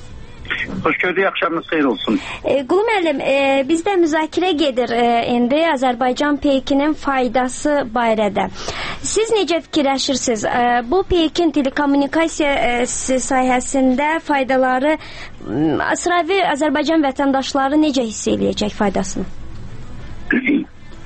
Xoş gördük, axşamınız xeyir olsun. E, Qulum müəllim, e, bizdə müzakirə gedir e, indi Azərbaycan Pekinin faydası barədə. Siz necə fikirləşirsiniz? E, bu Pekin telekommunikasiya e, sahəsində faydaları sıravi Azərbaycan vətəndaşları necə hiss eləyəcək faydasını?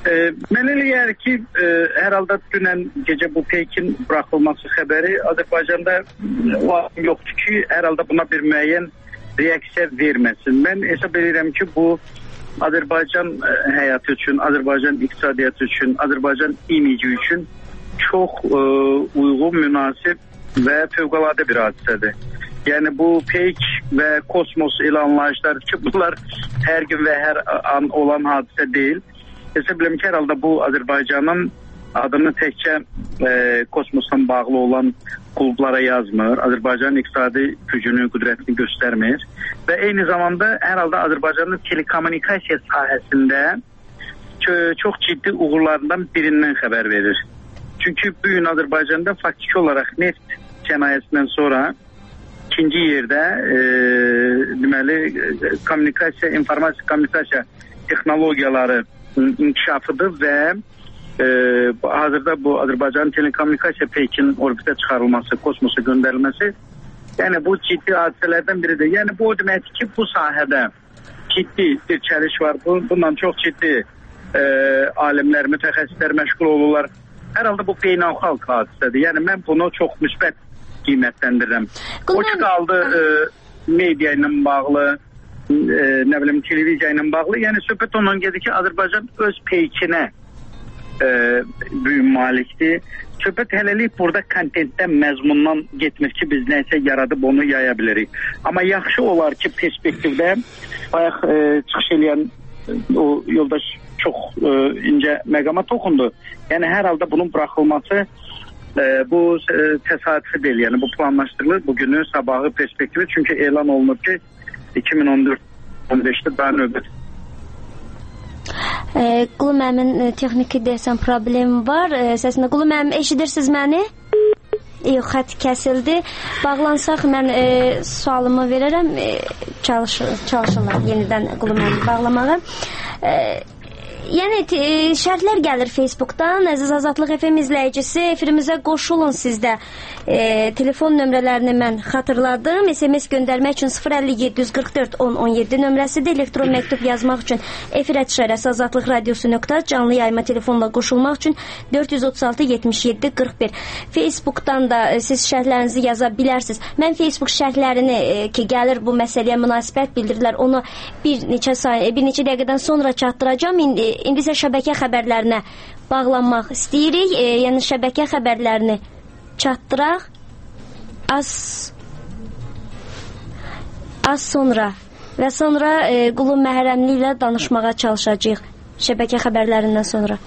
E, mən eləyər ki, e, hər halda dünən gecə bu peykin buraxılması xəbəri Azərbaycanda o yoxdur ki, hər halda buna bir müəyyən reaksiya verməsin. Mən hesab edirəm ki, bu Azərbaycan həyatı üçün, Azərbaycan iqtisadiyyatı üçün, Azərbaycan imici üçün çox e, uyğun, münasib və fövqəladə bir hadisədir. Yəni bu peyk və kosmos ilə anlayışlar ki, bunlar hər gün və hər an olan hadisə deyil. Hesab edirəm ki, hər halda bu Azərbaycanın adını təkcə e, kosmosla bağlı olan klublara yazmır. Azərbaycanın iqtisadi gücünü, qüdrətini göstərmir. Və eyni zamanda hər halda Azərbaycanın telekommunikasiya sahəsində çox ciddi uğurlarından birindən xəbər verir. Çünki bu gün Azərbaycanda faktiki olaraq neft sənayesindən sonra ikinci yerdə e, deməli kommunikasiya, informasiya kommunikasiya texnologiyaları inkişafıdır və e, hazırda bu Azərbaycanın telekommunikasiya peykinin orbitə çıxarılması, kosmosa göndərilməsi, yəni bu ciddi hadisələrdən biridir. Yəni bu o deməkdir ki, bu sahədə ciddi bir çəliş var. Bundan çox ciddi e, alimlər, mütəxəssislər məşğul olurlar. Hər halda bu beynəlxalq hadisədir. Yəni mən bunu çox müsbət qiymətləndirirəm. O ki qaldı e, media ilə bağlı, e, nə bilim televiziya ilə bağlı. Yəni söhbət ondan gedir ki, Azərbaycan öz peykinə e, böyük malikdir. Söhbət hələlik burada kontentdən, məzmundan getmir ki, biz nəsə yaradıb onu yaya bilərik. Amma yaxşı olar ki, perspektivdə bayaq e, çıxış eləyən o yoldaş çox e, incə məqama toxundu. Yəni hər halda bunun buraxılması e, bu e, təsadüfi deyil. Yəni bu planlaşdırılır. Bugünü, sabahı perspektivi. Çünki elan olunur ki iki min on dörd on beşdə daha növbət. E, Qulu müəllimin texniki deyəsən problem var. E, səsində Qulu müəllim eşidirsiniz məni? Yox, xətt kəsildi. Bağlansaq mən e, sualımı verərəm. E, çalışır, çalışırlar yenidən Qulu müəllimi bağlamağa. E, Yəni şərtlər gəlir Facebookdan. Əziz Azadlıq F M izləyicisi, efirimizə qoşulun siz də. E, telefon nömrələrini mən xatırladım. S M S göndərmək üçün sıfır əlli yeddi yüz qırx dörd on on yeddi nömrəsidir. Elektron məktub yazmaq üçün efir ətişarəsi azadlıq radiosu nöqtə canlı yayıma telefonla qoşulmaq üçün dörd yüz otuz altı yetmiş yeddi qırx bir. Facebookdan da e, siz şərtlərinizi yaza bilərsiniz. Mən Facebook şərtlərini e, ki gəlir bu məsələyə münasibət bildirirlər. Onu bir neçə say bir neçə dəqiqədən sonra çatdıracağam. İndi İndi isə şəbəkə xəbərlərinə bağlanmaq istəyirik. E, yəni şəbəkə xəbərlərini çatdıraq. Az az sonra və sonra e, Qulu Məhrəmli ilə danışmağa çalışacağıq şəbəkə xəbərlərindən sonra.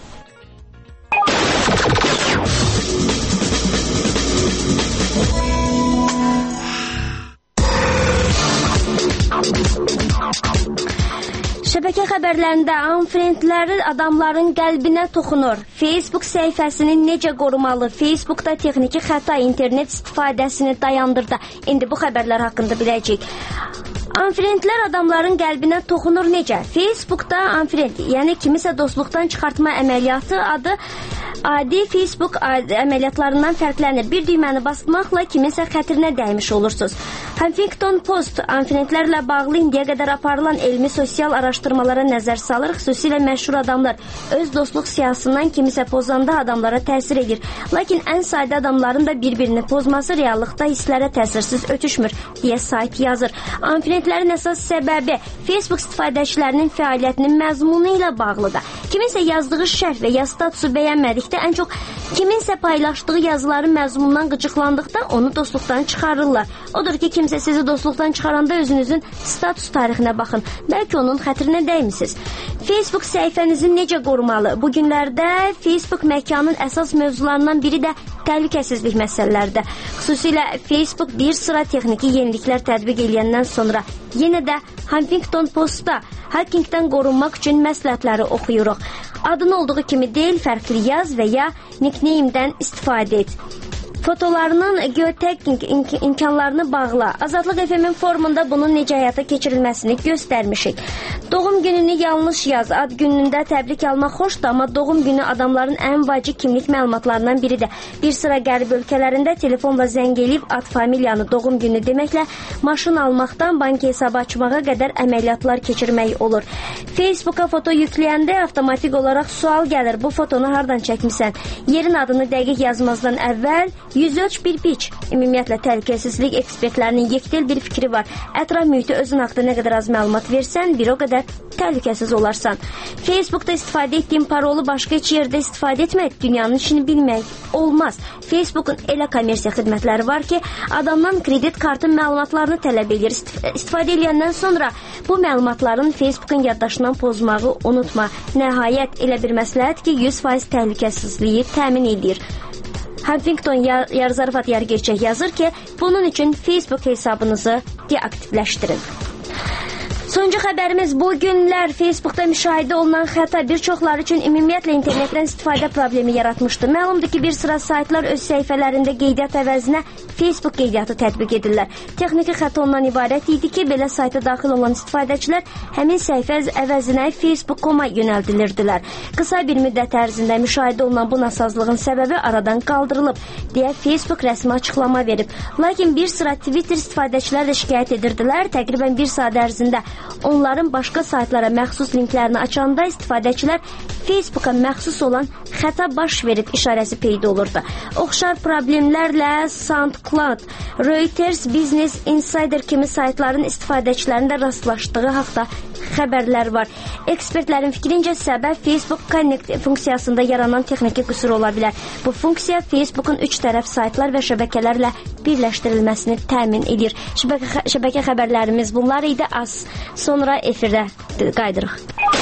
Şəbəkə xəbərlərində unfriendləri adamların qəlbinə toxunur. Facebook səhifəsini necə qorumalı? Facebookda texniki xəta internet istifadəsini dayandırdı. İndi bu xəbərlər haqqında biləcəyik. Unfriendlər adamların qəlbinə toxunur necə? Facebookda unfriend, yəni kimisə dostluqdan çıxartma əməliyyatı adı adi Facebook əməliyyatlarından fərqlənir. Bir düyməni basmaqla kiminsə xətrinə dəymiş olursunuz. Huffington Post unfriendlərlə bağlı indiyə qədər aparılan elmi sosial araşdırmalara nəzər salır. Xüsusilə məşhur adamlar öz dostluq siyasından kimisə pozanda adamlara təsir edir. Lakin ən sadə adamların da bir-birini pozması reallıqda hisslərə təsirsiz ötüşmür, deyə sayt yazır. Unfriendlərin əsas səbəbi Facebook istifadəçilərinin fəaliyyətinin məzmunu ilə bağlıdır. Kiminsə yazdığı şərh və ya statusu bəyənmədikdə ən çox kiminsə paylaşdığı yazıların məzmunundan qıcıqlandıqda onu dostluqdan çıxarırlar. Odur ki, kimsə sizi dostluqdan çıxaranda özünüzün status tarixinə baxın. Bəlkə onun xətrinə dəymisiniz. Facebook səhifənizi necə qorumalı? Bu günlərdə Facebook məkanın əsas mövzularından biri də təhlükəsizlik məsələləridir. Xüsusilə Facebook bir sıra texniki yeniliklər tətbiq edəndən sonra yenə də Huffington Postda hackingdən qorunmaq üçün məsləhətləri oxuyuruq. Adın olduğu kimi deyil, fərqli yaz və ya nickname-dən istifadə et. Fotolarının geotek imkanlarını bağla. Azadlıq F M-in forumunda bunun necə həyata keçirilməsini göstərmişik. Doğum gününü yanlış yaz. Ad günündə təbrik almaq xoşdur, amma doğum günü adamların ən vacib kimlik məlumatlarından biridir. Bir sıra qərib ölkələrində telefonla zəng eləyib ad familiyanı, doğum günü deməklə maşın almaqdan bank hesabı açmağa qədər əməliyyatlar keçirmək olur. Facebooka foto yükləyəndə avtomatik olaraq sual gəlir. Bu fotonu hardan çəkmisən? Yerin adını dəqiq yazmazdan əvvəl yüz ölç bir piç. Ümumiyyətlə təhlükəsizlik ekspertlərinin yekdil bir fikri var. Ətraf mühiti özün haqqında nə qədər az məlumat versən, bir o qədər təhlükəsiz olarsan. Facebookda istifadə etdiyin parolu başqa heç yerdə istifadə etmək, dünyanın işini bilmək olmaz. Facebookun elə kommersiya xidmətləri var ki, adamdan kredit kartın məlumatlarını tələb edir. İstifadə edəndən sonra bu məlumatların Facebookun yaddaşından pozmağı unutma. Nəhayət elə bir məsləhət ki, yüz faiz təhlükəsizliyi təmin edir. Huffington yarı zarafat yarı gerçək yazır ki, bunun üçün Facebook hesabınızı deaktivləşdirin. Sonuncu xəbərimiz bu günlər Facebookda müşahidə olunan xəta bir çoxları üçün ümumiyyətlə internetdən istifadə problemi yaratmışdı. Məlumdur ki, bir sıra saytlar öz səhifələrində qeydiyyat əvəzinə Facebook qeydiyyatı tətbiq edirlər. Texniki xəta ondan ibarət idi ki, belə sayta daxil olan istifadəçilər həmin səhifə əvəzinə Facebook nöqtə com-a yönəldilirdilər. Qısa bir müddət ərzində müşahidə olunan bu nasazlığın səbəbi aradan qaldırılıb, deyə Facebook rəsmi açıqlama verib. Lakin bir sıra Twitter istifadəçilər də şikayət edirdilər. Təqribən bir saat ərzində onların başqa saytlara məxsus linklərini açanda istifadəçilər Facebooka məxsus olan xəta baş verib işarəsi peyda olurdu. Oxşar problemlərlə SoundCloud, Reuters, Business Insider kimi saytların istifadəçilərində rastlaşdığı haqda xəbərlər var. Ekspertlərin fikrincə səbəb Facebook Connect funksiyasında yaranan texniki qüsur ola bilər. Bu funksiya Facebookun üç tərəf saytlar və şəbəkələrlə birləşdirilməsini təmin edir. Şəbəkə, şəbəkə xəbərlərimiz bunlar idi. Az sonra efirdə qaydırıq.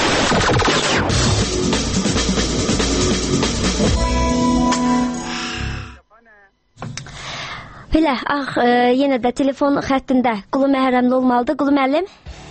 Belə, ax, e, yenə də telefon xəttində Qulu Məhrəmli olmalıdır. Qulu müəllim?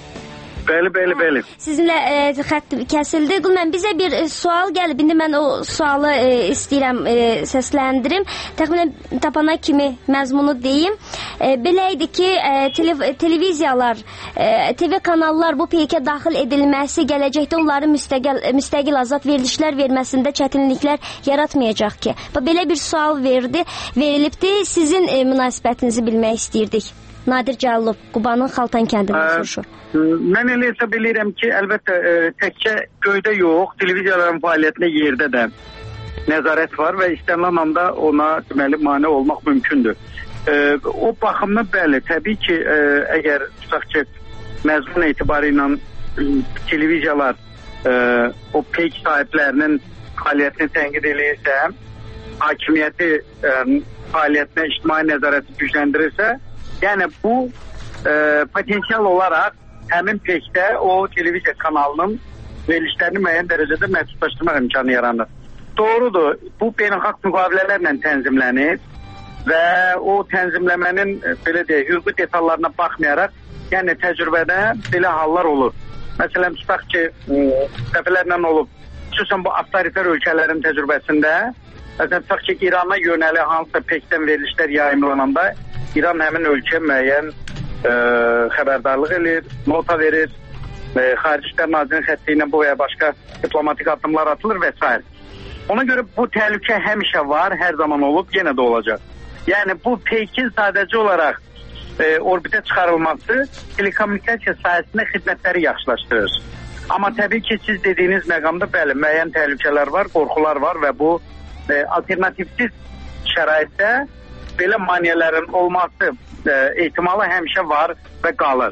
Bəli, bəli, bəli. Sizinlə e, xətt kəsildi. Qulmən, bizə bir e, sual gəlib. İndi mən o sualı e, istəyirəm e, səsləndirim. Təxminən tapana kimi məzmunu deyim. E, belə idi ki, e, telev televiziyalar, e, T V kanallar bu peykə daxil edilməsi gələcəkdə onların müstəqil, müstəqil azad verilişlər verməsində çətinliklər yaratmayacaq ki. Belə bir sual verdi, verilibdi. Sizin e, münasibətinizi bilmək istəyirdik. Nadir Cəlilov, Qubanın Xaltan kəndindən soruşur. Mən elə hesab edirəm ki, əlbəttə e, təkcə göydə yox, televiziyaların fəaliyyətinə yerdə də nəzarət var və istənilən anda ona deməli mane olmaq mümkündür. E, o baxımdan bəli, təbii ki, e, əgər tutaq ki, məzmun etibarı ilə televiziyalar e, o peyk sahiblərinin fəaliyyətini tənqid edirsə, hakimiyyəti e, fəaliyyətinə ictimai nəzarəti gücləndirirsə, yəni bu e, potensial olaraq həmin peykdə o televiziya kanalının verilişlərini müəyyən dərəcədə məhdudlaşdırmaq imkanı yaranır. Doğrudur, bu beynəlxalq müqavilələrlə tənzimlənir və o tənzimləmənin belə deyək, hüquqi detallarına baxmayaraq, yəni təcrübədə belə hallar olur. Məsələn, tutaq ki, dəfələrlə olub, xüsusən bu avtoritar ölkələrin təcrübəsində, məsələn, tutaq ki, İrana yönəli hansısa peykdən verilişlər yayımlananda, İran həmin ölkə müəyyən e, xəbərdarlıq edir, nota verir, e, Xarici İşlər Nazirinin xətti ilə bu və ya başqa diplomatik addımlar atılır və s. Ona görə bu təhlükə həmişə var, hər zaman olub, yenə də olacaq. Yəni bu peykin sadəcə olaraq e, orbitə çıxarılması telekommunikasiya sahəsində xidmətləri yaxşılaşdırır. Amma təbii ki, siz dediyiniz məqamda bəli, müəyyən təhlükələr var, qorxular var və bu e, alternativsiz şəraitdə belə maniyələrin olması e, ehtimalı həmişə var və qalır.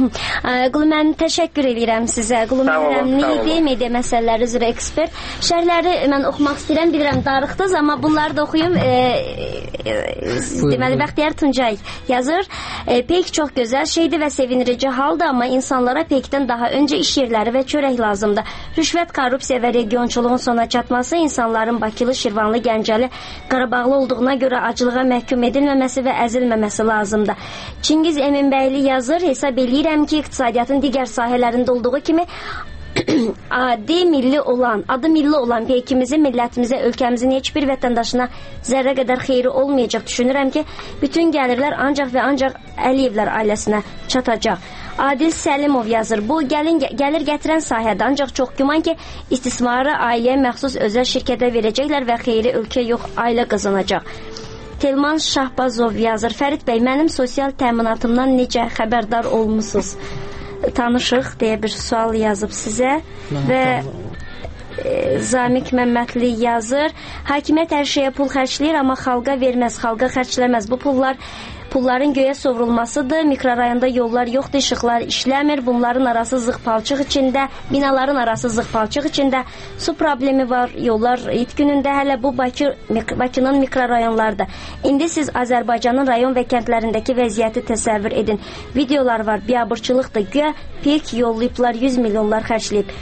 Qulu, mən təşəkkür edirəm sizə. Qulu Məhrəmli media məsələləri üzrə ekspert. Şərhləri mən oxumaq istəyirəm, bilirəm darıxdınız, amma bunları da oxuyum. E, e, deməli, Bəxtiyar Tuncay yazır. E, peyk çox gözəl şeydir və sevindirici haldır, amma insanlara peykdən daha öncə iş yerləri və çörək lazımdır. Rüşvət, korrupsiya və regionçuluğun sona çatması, insanların Bakılı, Şirvanlı, Gəncəli, Qarabağlı olduğuna görə acılığa məhkum edilməməsi və əzilməməsi lazımdır. Çingiz Eminbəyli yazır, hesab eləyirəm ki, iqtisadiyyatın digər sahələrində olduğu kimi adi milli olan, adı milli olan peykimizin, millətimizə, ölkəmizin heç bir vətəndaşına zərrə qədər xeyri olmayacaq. Düşünürəm ki, bütün gəlirlər ancaq və ancaq Əliyevlər ailəsinə çatacaq. Adil Səlimov yazır, bu gəlin, gəlir gətirən sahədə ancaq çox güman ki, istismarı ailəyə məxsus özəl şirkətə verəcəklər və xeyri ölkə yox, ailə qazanacaq. Telman Şahbazov yazır, Fərid bəy, mənim sosial təminatımdan necə xəbərdar olmusunuz? Tanışıq deyə bir sual yazıb sizə və e, Zamik Məmmədli yazır, hakimiyyət hər şeyə pul xərcləyir, amma xalqa verməz, xalqa xərcləməz. Bu pullar Pulların göyə sovrulmasıdır. Mikrorayonda yollar yoxdur, işıqlar işləmir. Bunların arası zığ-palçıq içində, binaların arası zığ-palçıq içində. Su problemi var, yollar it günündə. Hələ bu Bakı, Bakının mikrorayonlarında. İndi siz Azərbaycanın rayon və kəndlərindəki vəziyyəti təsəvvür edin. Videolar var, biabırçılıqdır. Güya pek yollayıblar, yüz milyonlar xərcləyib.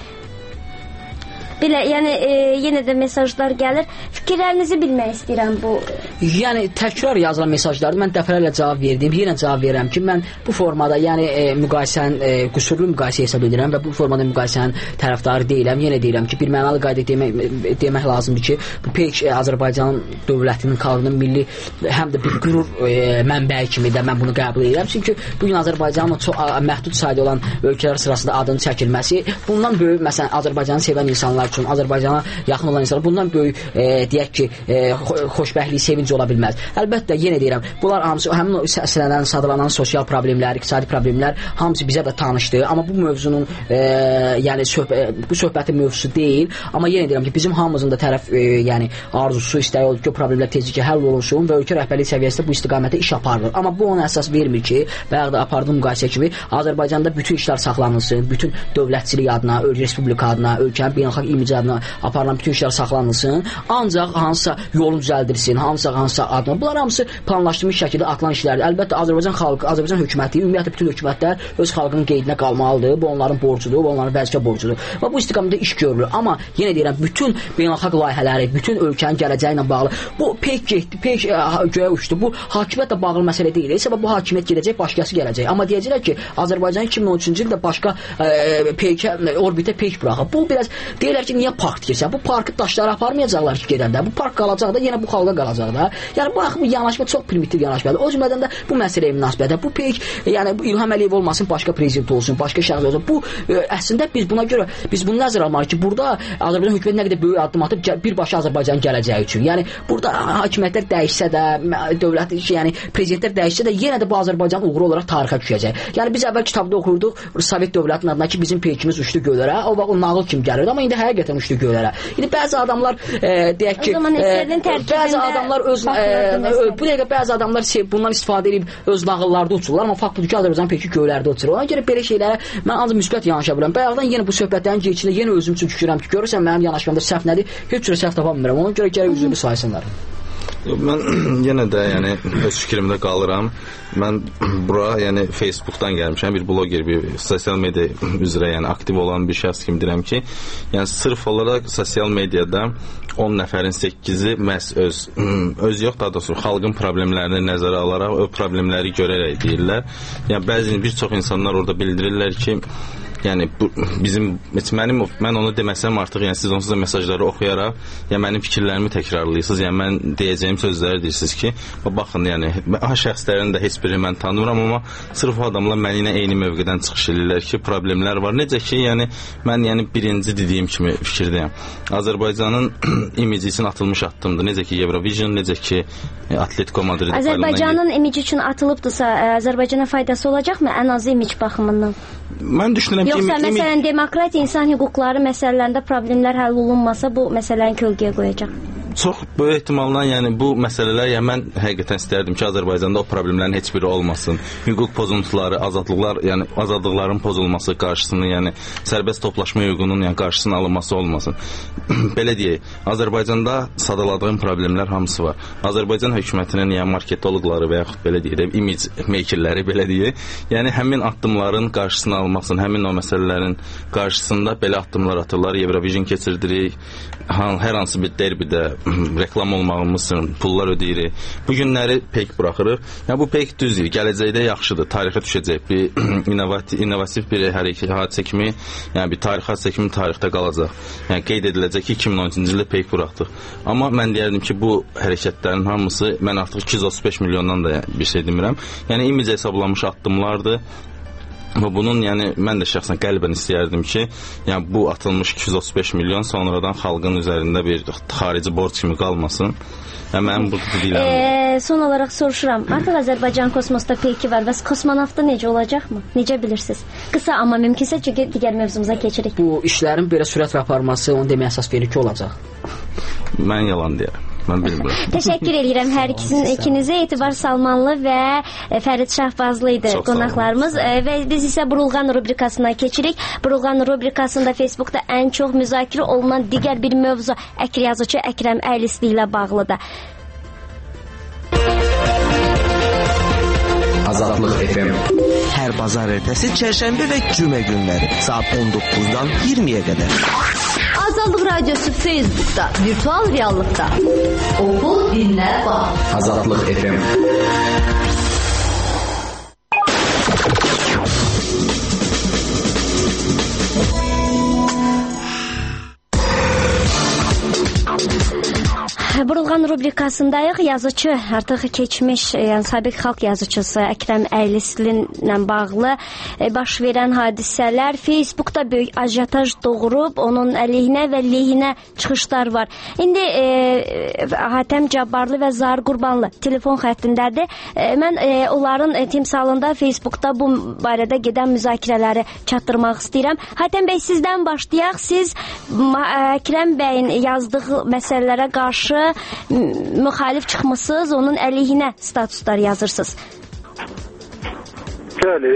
Belə, yəni e, yenə də mesajlar gəlir. Fikirlərinizi bilmək istəyirəm bu. Yəni təkrar yazılan mesajları mən dəfələrlə cavab verdim. Yenə cavab verirəm ki, mən bu formada, yəni e, müqayisənin e, qüsurlu müqayisə hesab edirəm və bu formada müqayisənin tərəfdarı deyiləm. Yenə deyirəm ki, bir mənalı qayda demək, demək lazımdır ki, bu pek e, Azərbaycan dövlətinin, xalqının milli həm də bir qürur e, mənbəyi kimi də mən bunu qəbul edirəm. Çünki bu gün Azərbaycanın çox məhdud sayda olan ölkələr sırasında adının çəkilməsi, bundan böyük məsələn Azərbaycanı sevən insanlar üçün, Azərbaycana yaxın olan insanlar bundan böyük e, deyək ki, e, xoşbəxtlik, sevinci ola bilməz. Əlbəttə, yenə deyirəm, bunlar hamısı həmin o səslənən, sadalanan sosial problemlər, iqtisadi problemlər hamısı bizə də tanışdır. Amma bu mövzunun e, yəni söhbət, bu söhbətin mövzusu deyil. Amma yenə deyirəm ki, bizim hamımızın da tərəf e, yəni arzusu, istəyi olur ki, o problemlər tezliklə həll olunsun və ölkə rəhbərliyi səviyyəsində bu istiqamətdə iş aparılır. Amma bu ona əsas vermir ki, bayaq da apardığım müqayisə kimi Azərbaycanda bütün işlər saxlanılsın, bütün dövlətçilik adına, ölkə respublika adına, ölkənin beynəlxalq imici adına aparılan bütün işlər saxlanılsın. Ancaq hansısa yolu düzəldilsin, hansısa hansısa adına. Bunlar hamısı planlaşdırılmış şəkildə atılan işlərdir. Əlbəttə Azərbaycan xalqı, Azərbaycan hökuməti, ümumiyyətlə bütün hökumətlər öz xalqının qeydinə qalmalıdır. Bu onların borcudur, bu onların vəzifə borcudur. Və bu istiqamətdə iş görülür. Amma yenə deyirəm, bütün beynəlxalq layihələri, bütün ölkənin gələcəyi ilə bağlı bu pek getdi, pek göyə uçdu. Bu hakimiyyətlə bağlı məsələ deyil. Səbəb bu hakimiyyət gedəcək, başqası gələcək. Amma deyəcəklər ki, Azərbaycan iki min on üçüncü ildə başqa e, peyke, orbitə peyk buraxıb. Bu biraz deyirlər ki, niyə park tikirsən? Bu parkı daşlara aparmayacaqlar ki, gedəndə. Bu park qalacaq da, yenə bu xalqa qalacaq da. Yəni bu bu yanaşma çox primitiv yanaşmadır. O cümlədən də bu məsələyə münasibətdə bu peyk, yəni bu İlham Əliyev olmasın, başqa prezident olsun, başqa şəxs olsun. Bu e, əslində biz buna görə biz bunu nəzərə almalıyıq ki, burada Azərbaycan hökuməti nə qədər böyük addım atıb birbaşa Azərbaycanın gələcəyi üçün. Yəni burada hakimiyyətlər dəyişsə də, dövlət, yəni prezidentlər dəyişsə də yenə də bu Azərbaycan uğuru olaraq tarixə düşəcək. Yəni biz əvvəl kitabda oxurduq Sovet dövlətinin adına ki, bizim peykimiz uçdu göylərə. O vaxt o nağıl kimi gəlirdi, amma indi həqiqətən uçdu göylərə. İndi bəzi adamlar e, deyək ki, e, bəzi adamlar öz e, bu dəqiqə bəzi adamlar bundan istifadə edib öz nağıllarda uçurlar, amma fakt budur ki, Azərbaycan peyki göylərdə uçurur. Ona görə belə şeylərə mən ancaq müsbət yanaşa bilirəm. Bayaqdan yenə bu söhbətlərin keçində yenə özüm üçün düşünürəm ki, görürsən mənim yanaşmamda səhv nədir? Heç cürə səhv tapa bilmirəm. Ona görə gərək üzrlü saysınlar. Mən yenə də yəni öz fikrimdə qalıram. Mən bura yəni Facebookdan gəlmişəm, bir bloger, bir sosial media üzrə yəni aktiv olan bir şəxs kimi deyirəm ki, yəni sırf olaraq sosial mediada on nəfərin səkkizi məhz öz öz yox, daha doğrusu xalqın problemlərini nəzərə alaraq o problemləri görərək deyirlər. Yəni bəzi bir çox insanlar orada bildirirlər ki, yəni bu bizim mənim mən onu deməsəm artıq yəni siz onsuz da mesajları oxuyaraq yəni mənim fikirlərimi təkrarlayırsınız. Yəni mən deyəcəyim sözləri deyirsiniz ki, baxın yəni ha şəxslərin də heç birini mən tanımıram, amma sırf o adamlar mənimlə eyni mövqedən çıxış edirlər ki, problemlər var. Necə ki, yəni mən yəni birinci dediyim kimi fikirdəyəm. Azərbaycanın imici üçün atılmış addımdır. Necə ki Eurovision, necə ki Atletico Madrid. Azərbaycanın imici üçün atılıbdırsa, Azərbaycana faydası olacaqmı ən azı imic baxımından? Mən düşünürəm ki, yoxsa məsələn demokratiya, insan hüquqları məsələlərində problemlər həll olunmasa bu məsələni kölgəyə qoyacaq. Çox böyük ehtimalla yəni bu məsələlər, yəni mən həqiqətən istərdim ki, Azərbaycanda o problemlərin heç biri olmasın. Hüquq pozuntuları, azadlıqlar, yəni azadlıqların pozulması qarşısını, yəni sərbəst toplaşma hüququnun yəni qarşısının alınması olmasın. Belə deyək, Azərbaycanda sadaladığım problemlər hamısı var. Azərbaycan hökumətinin yəni marketoloqları və yaxud belə deyək, image makerləri belə deyək, yəni həmin addımların qarşısını almasın, həmin o məsələlərin qarşısında belə addımlar atırlar. Eurovision keçirdirik, hər hansı bir derbidə reklam olmağımız üçün pullar ödeyirik. Bu günləri peyk buraxırıq. Yəni bu peyk düzdür, gələcəkdə yaxşıdır, tarixə düşəcək bir innovativ, innovativ bir hərəkət hadisə kimi, yəni bir tarix hadisə kimi tarixdə qalacaq. Yəni qeyd ediləcək ki, iki min on ikinci ildə peyk buraxdıq. Amma mən deyərdim ki, bu hərəkətlərin hamısı mən artıq iki yüz otuz beş milyondan da bir şey demirəm. Yəni imicə hesablanmış addımlardır. Və bunun, yəni, mən də şəxsən qəlbən istəyərdim ki, yəni, bu atılmış iki yüz otuz beş milyon sonradan xalqın üzərində bir xarici borc kimi qalmasın. Yəni, mənim burada deyiləm. E, son olaraq soruşuram, artıq Azərbaycan kosmosda peyki var və kosmonavtda necə olacaqmı? Necə bilirsiniz? Qısa, amma mümkünsə, çünki digər mövzumuza keçirik. Bu işlərin belə sürətlə aparması, onu deməyə əsas verir ki, olacaq. Mən yalan deyərəm. Mən bilmirəm. Təşəkkür edirəm hər ikisinin ikinizə. Etibar Salmanlı və Fərid Şahbazlı idi qonaqlarımız və biz isə Burulğan rubrikasına keçirik. Burulğan rubrikasında Facebookda ən çox müzakirə olunan digər bir mövzu əkri yazıcı Əkrəm Əylisli ilə bağlıdır. Azadlıq F M. Hər bazar ertəsi, çərşənbə və cümə günləri saat on doqquzdan iyirmiyə qədər. Azadlıq Radyosu Facebook'ta, virtual reallıqda. Oku, dinlə, bax. Azadlıq F M. Burulğan rubrikasındayıq. Yazıcı, artıq keçmiş, yəni sabiq xalq yazıcısı Əkrəm Əylisli ilə bağlı baş verən hadisələr Facebookda böyük ajotaj doğurub, onun əleyhinə və lehinə çıxışlar var. İndi e, Hatəm Cabbarlı və Zahir Qurbanlı telefon xəttindədir. E, mən e, onların e, timsalında Facebookda bu barədə gedən müzakirələri çatdırmaq istəyirəm. Hatəm bəy, sizdən başlayaq. Siz Əkrəm bəyin yazdığı məsələlərə qarşı müxalif çıxmısınız, onun əleyhinə statuslar yazırsınız. Bəli,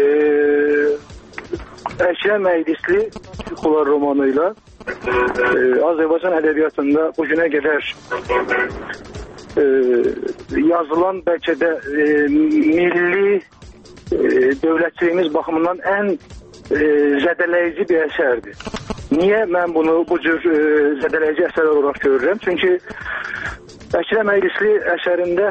Əkrəm Əylisli Yuxular romanıyla e, Azərbaycan ədəbiyyatında bu günə qədər e, yazılan bəlkə də e, milli e, dövlətçiliyimiz baxımından ən e, zədələyici bir əsərdir. Niyə mən bunu bu cür e, zədələyici əsər olaraq görürəm? Çünki Əkrəm Əylisli əsərində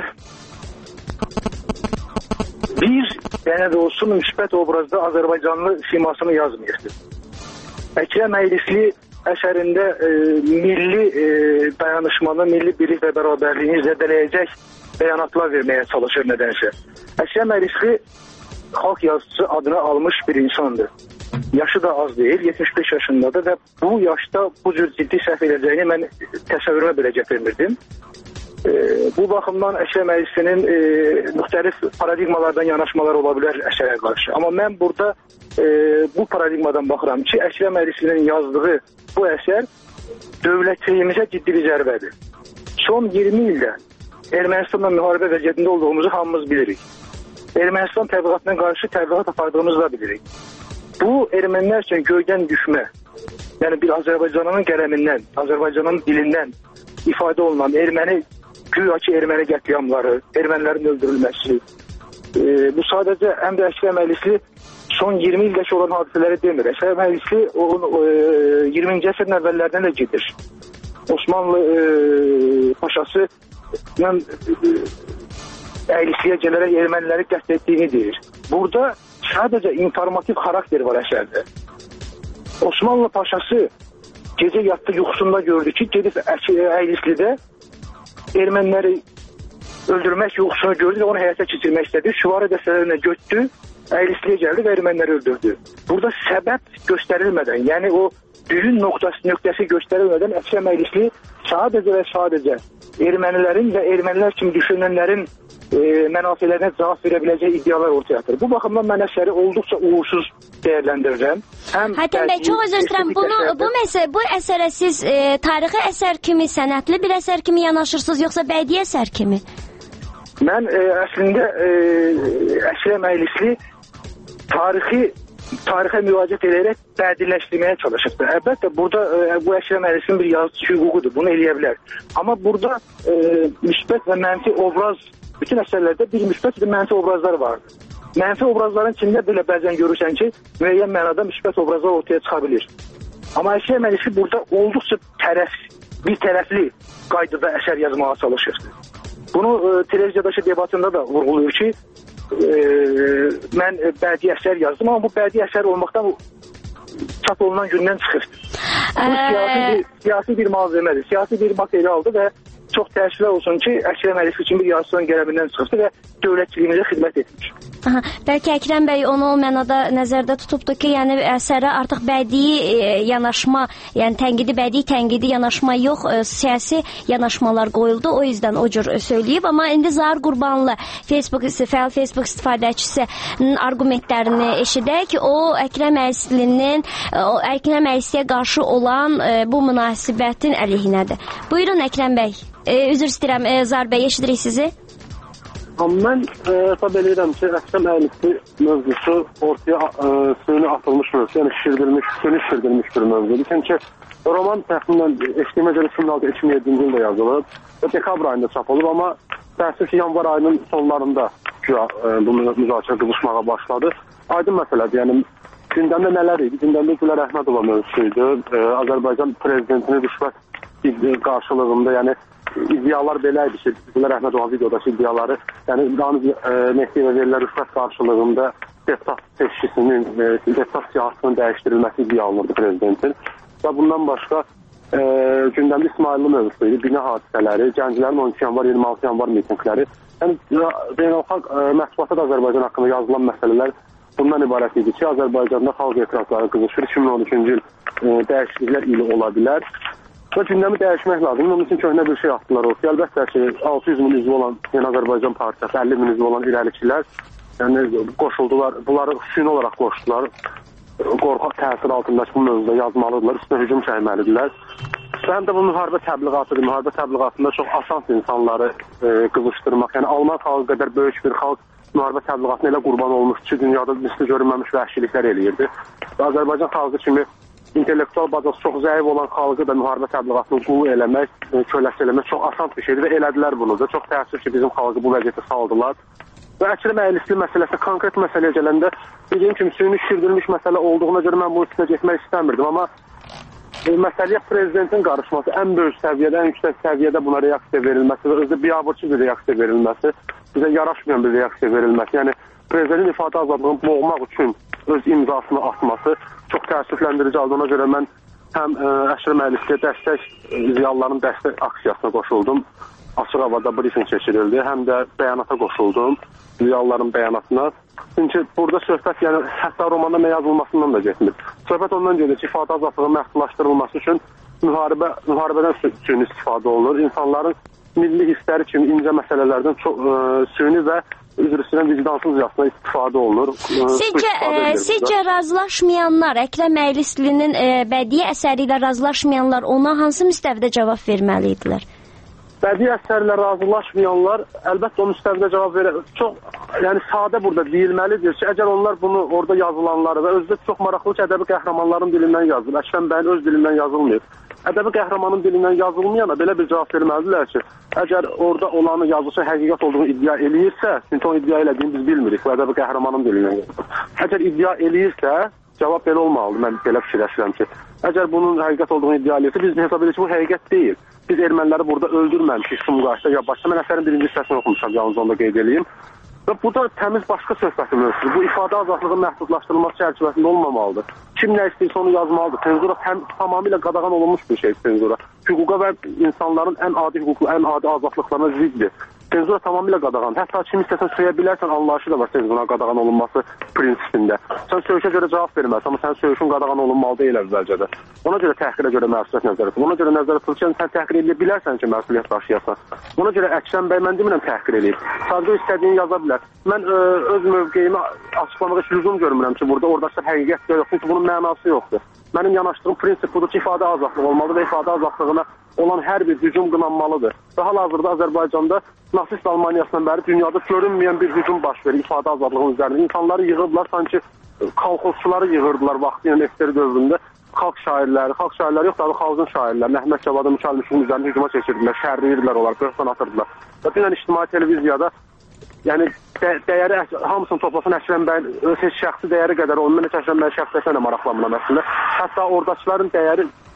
bir dənə də olsun müsbət obrazda Azərbaycanlı simasını yazmayırdı. Əkrəm Əylisli əsərində e, milli e, dayanışmanı, milli birlik və bərabərliyini zədələyəcək bəyanatlar verməyə çalışır nədənsə. Əkrəm Əylisli xalq yazıcısı adını almış bir insandır. Yaşı da az deyil, yetmiş beş yaşındadır və bu yaşda bu cür ciddi səhv edəcəyini mən təsəvvürümə belə gətirmirdim. E, bu baxımdan Əkrəm Əylislinin e, müxtəlif paradigmalardan yanaşmalar ola bilər əsərə qarşı. Amma mən burada e, bu paradigmadan baxıram ki, Əkrəm Əylislinin yazdığı bu əsər dövlətçiliyimizə ciddi bir zərbədir. Son iyirmi ildə Ermənistanla müharibə vəziyyətində olduğumuzu hamımız bilirik. Ermənistan təbliğatına qarşı təbliğat apardığımızı da bilirik. Bu, ermənilər üçün göydən düşmə, yəni bir Azərbaycanın qələmindən, Azərbaycanın dilindən ifadə olunan erməni, güya ki erməni qətliamları, ermənilərin öldürülməsi. E, bu sadəcə həm də Əkrəm Əylisli son iyirmi ildəki olan hadisələri demir. Əkrəm Əylisli e, iyirminci əsrin əvvəllərdən də gedir. Osmanlı e, paşası e, Əylisliyə gələrək erməniləri qətl etdiyini deyir. Burada sadəcə informativ xarakter var əsərdə. Osmanlı paşası gecə yatdı yuxusunda gördü ki, gedib Əylislidə erməniləri öldürmək yuxusunu gördü və onu həyata keçirmək istədi. Süvari dəstələrinə götdü, Əylisliyə gəldi və erməniləri öldürdü. Burada səbəb göstərilmədən, yəni o düyün noktası, nöqtəsi göstərilmədən Əkrəm Əylisli sadəcə və sadəcə ermənilərin və ermənilər kimi düşünənlərin e, mənafələrinə cavab verə biləcək iddialar ortaya atır. Bu baxımdan mən əsəri olduqca uğursuz dəyərləndirirəm. Hatəm bəy, çox özür istəyirəm. Bunu bu məsələ, bu əsərə siz e, tarixi əsər kimi, sənətli bir əsər kimi yanaşırsınız, yoxsa bədii əsər kimi? Mən e, əslində e, Əkrəm Əylisli tarixi tarixə müraciət edərək bədiləşdirməyə çalışırdı. Əlbəttə, burada e, bu Əkrəm Əylislinin bir yazıcı hüququdur, bunu eləyə bilər. Amma burada e, müsbət və mənfi obraz, bütün əsərlərdə bir müsbət və mənfi obrazlar vardır. Mənfi obrazların içində belə bəzən görürsən ki, müəyyən mənada müsbət obrazlar ortaya çıxa bilir. Amma Əkrəm Əylisli burada olduqca tərəf bir tərəfli qaydada əsər yazmağa çalışır. Bunu e, televiziyadakı debatında da vurğulayır ki, e, mən bədii əsər yazdım, amma bu bədii əsər olmaqdan çap olunan gündən çıxır. Bu siyasi bir, siyasi bir malzemədir, siyasi bir materialdır və çox təəssüflər olsun ki, Əkrəm Əliyevski kimi bir yazıçının qələmindən çıxıbdır və dövlətçiliyimizə xidmət etmiş. Aha, bəlkə Əkrəm bəy onu o mənada nəzərdə tutubdur ki, yəni əsərə artıq bədii e, yanaşma, yəni tənqidi, bədii tənqidi yanaşma yox, e, siyasi yanaşmalar qoyuldu, o yüzdən o cür söyləyib. Amma indi Zahir Qurbanlı, Facebook, fəal Facebook istifadəçisinin arqumentlərini eşidək ki, o Əkrəm Əliyevskinin, o Əkrəm Əliyevskiyə qarşı olan e, bu münasibətin əleyhinədir. Buyurun Əkrəm bəy. E, üzr istəyirəm, e, Zahir bəy, eşidirik sizi. Amma mən e, tabi eləyirəm ki, Əkrəm Əliyevski mövzusu ortaya e, suyunu atılmış mövzusu, yəni şişirdilmiş, suyunu şişirdilmiş bir mövzudur. Çünki roman təxminən eşitdiyimə görə iki min altı iki min yeddinci ildə yazılıb və dekabr ayında çap olub, amma təəssüf ki, yanvar ayının sonlarında güya e, bu müzakirə qızışmağa başladı. Aydın məsələdir, yəni gündəmdə nələr idi? Gündəmdə Gülər Əhmədova mövzusuydu. E, Azərbaycan prezidentinin rüşvət qarşılığında, yəni iddialar belə idi ki, Gülər Əhmədova videodakı iddiaları, yəni Ramiz e, Mehdiyevə verilən rüşvət qarşılığında deputat seçkisinin, e, deputat siyasətinin dəyişdirilməsi iddia alınırdı prezidentin. Və bundan başqa e, gündəmdə İsmailli mövzusuydu, bina hadisələri, gənclərin on iki yanvar, iyirmi altı yanvar mitingləri. Yəni beynəlxalq e, mətbuatda da Azərbaycan haqqında yazılan məsələlər bundan ibarət idi ki, Azərbaycanda xalq etirazları qızışır, iki min on üçüncü il e, dəyişikliklər ili ola bilər. Və gündəmi dəyişmək lazım. Onun üçün köhnə bir şey atdılar olsa. Əlbəttə ki, altı yüz min üzvü olan Yeni Azərbaycan Partiyası, əlli min üzvü olan irəlikçilər yəni qoşuldular. Bunları süni olaraq qoşdular. Qorxaq təsir altındakı bu mövzuda yazmalıdırlar, üstünə hücum çəkməlidirlər. Və həm də bu müharibə təbliğatıdır. Müharibə təbliğatında çox asan insanları e, qızışdırmaq. Yəni Alman xalqı qədər böyük bir xalq müharibə təbliğatına elə qurban olmuş ki, dünyada misli görünməmiş vəhşiliklər eləyirdi. Və Azərbaycan xalqı kimi intellektual bazası çox zəif olan xalqı da müharibə təbliğatını qulu eləmək, köləsi eləmək çox asan bir şeydir və elədilər bunu da. Çox təəssüf ki, bizim xalqı bu vəziyyətə saldılar. Və Əkrəm Əliyevski məsələsi, konkret məsələyə gələndə, dediyim kimi, suyunu şişirdilmiş məsələ olduğuna görə mən bunun üstünə getmək istəmirdim. Amma e, məsələyə prezidentin qarışması, ən böyük səviyyədə, ən yüksək səviyyədə buna reaksiya verilməsi və özdə biabırçı bir reaksiya verilməsi, bizə yaraşmayan bir reaksiya verilməsi, yəni prezidentin ifadə azadlığını boğmaq üçün öz imzasını atması çox təəssüfləndirici aldı. Ona görə mən həm ə, Əkrəm Əliyevskiyə dəstək, ziyalıların dəstək aksiyasına qoşuldum. Açıq havada briefing keçirildi. Həm də bəyanata qoşuldum, ziyalıların bəyanatına. Çünki burada söhbət, yəni hətta romanda nə yazılmasından da getmir. Söhbət ondan gedir ki, ifadə azadlığının məhdudlaşdırılması üçün müharibə, müharibədən süni istifadə olunur. İnsanların milli hissləri kimi incə məsələlərdən çox ə, süni və üzr istəyirəm, vicdansız yazısına istifadə olunur. Sizcə, e, sizcə razılaşmayanlar, Əkrəm Əliyevskinin e, bədii əsəri ilə razılaşmayanlar ona hansı müstəvidə cavab verməliydilər? Bədii əsərlə razılaşmayanlar əlbəttə o müstəvidə cavab verir. Çox, yəni sadə burada deyilməlidir ki, əgər onlar bunu orada yazılanları və özdə çox maraqlı ki, ədəbi qəhrəmanların dilindən yazılır. Əkrəm bəyin öz dilindən yazılmıyor. Ədəbi qəhrəmanın dilindən yazılmayana belə bir cavab verməlidirlər ki, əgər orada olanı yazısı həqiqət olduğunu iddia eləyirsə, çünki o iddia elədiyini biz bilmirik, bu ədəbi qəhrəmanın dilindən yazılır. Əgər iddia eləyirsə, cavab belə olmalıdır, mən belə fikirləşirəm ki, əgər bunun həqiqət olduğunu iddia eləyirsə, biz hesab edirik ki, bu həqiqət deyil. Biz erməniləri burada öldürməmişik Sumqayıtda ya başqa. Mən əsərin birinci hissəsini oxumuşam, yalnız onu da qeyd edeyim. Və bu da təmiz başqa söhbətin mövzusudur. Bu ifadə azadlığının məhdudlaşdırılması çərçivəsində olmamalıdır. Kim nə istəyirsə onu yazmalıdır. Senzura tam, tamamilə qadağan olunmuş bir şey senzura. Hüquqa və insanların ən adi hüquqlu, ən adi azadlıqlarına ziddir. Senzura tamamilə qadağan. Hətta kim istəsən söyə bilərsən, anlayışı da var senzura qadağan olunması prinsipində. Sən söyüşə görə cavab verməlisən, amma sən söyüşün qadağan olunmalı deyil əvvəlcədə. Ona görə təhqirə görə məsuliyyət nəzərə tutulur. Ona görə nəzərə tutulur ki, sən təhqir edə bilərsən ki, məsuliyyət daşıyasan. Ona görə Əkrəm bəy mən demirəm təhqir eləyib. Sadəcə istədiyini yaza bilər. Mən ə, öz mövqeyimi açıqlamağa heç lüzum görmürəm ki, burada oradakı həqiqət yox, çünki bunun mənası yoxdur. Mənim yanaşdığım prinsip budur ki, ifadə azadlığı olmalıdır və ifadə azadlığına olan hər bir hücum qınanmalıdır. Və hal-hazırda Azərbaycanda nasist Almaniyasından bəri dünyada görünməyən bir hücum baş verir ifadə azadlığının üzərində. İnsanları yığırdılar, sanki kolxozçuları yığırdılar vaxtı, yəni Ester dövründə. Xalq şairləri, xalq şairləri yox, tabii xalqın şairləri, Əhməd Cavadın, Mükəl Müşfiqin üzərində hücuma çekirdilər, şərləyirdilər onlar, böhtan atırdılar. Və dünən ictimai televiziyada yəni də, dəyəri hamısını toplasın Əkrəm bəyin öz heç şəxsi dəyəri qədər olmur. Mən Əkrəm bəyin şəxsiyyətinə də maraqlanmıram əslində. Hətta oradakıların dəyəri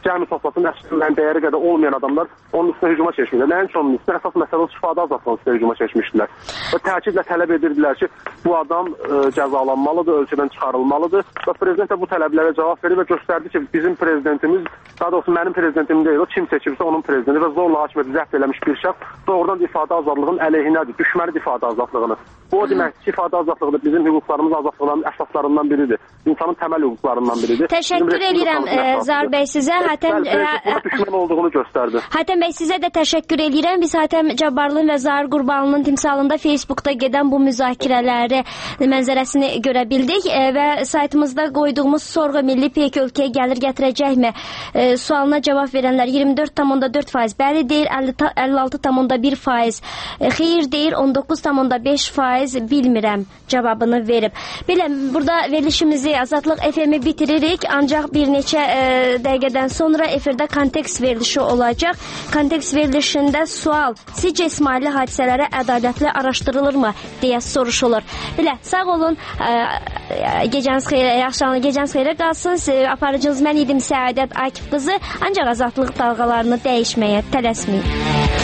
cəmi toplasın, əslində dəyəri qədər olmayan adamlar onun üstünə hücuma keçmişdilər. Nəyin üçün onun üstünə? Əsas məsələ istifadə azadlığının üstünə hücuma keçmişdilər. Və təkidlə tələb edirdilər ki, bu adam ə, cəzalanmalıdır, ölkədən çıxarılmalıdır və prezident də bu tələblərə cavab verir və göstərdi ki, bizim prezidentimiz, daha doğrusu mənim prezidentim deyil, o kim seçibsə onun prezidenti və zorla hakimiyyəti zəbt eləmiş bir şəxs doğrudan ifadə azadlığının əleyhinədir, düşməlidir ifadə azadlığını. Bu o deməkdir ki, ifadə azadlığı da bizim hüquqlarımız, azadlıqların əsaslarından biridir. İnsanın təməl hüquqlarından biridir. Təşəkkür edirəm Zahir bəy sizə. Hətəm düşmən olduğunu göstərdi. Hətəm bəy sizə də təşəkkür edirəm. Biz Hətəm Cabbarlının və Zahir Qurbanlının timsalında Facebookda gedən bu müzakirələri mənzərəsini görə bildik və saytımızda qoyduğumuz sorğu milli peyk ölkəyə gəlir gətirəcəkmi sualına cavab verənlər iyirmi dörd tam onda dörd faiz bəli deyir, əlli altı tam onda bir faiz xeyir deyir, on doqquz tam onda beş faiz bilmirəm cavabını verib. Belə, burada verilişimizi Azadlıq F M-i bitiririk, ancaq bir neçə e, dəqiqədən sonra efirdə kontekst verilişi olacaq. Kontekst verilişində sual, sizcə İsmaili hadisələri ədalətli araşdırılırmı deyə soruşulur. Belə, sağ olun, e, gecəniz xeyrə, yaxşılanın, gecəniz xeyrə qalsın. Aparıcınız mən idim Səadət Akif qızı, ancaq Azadlıq dalğalarını dəyişməyə tələsməyin.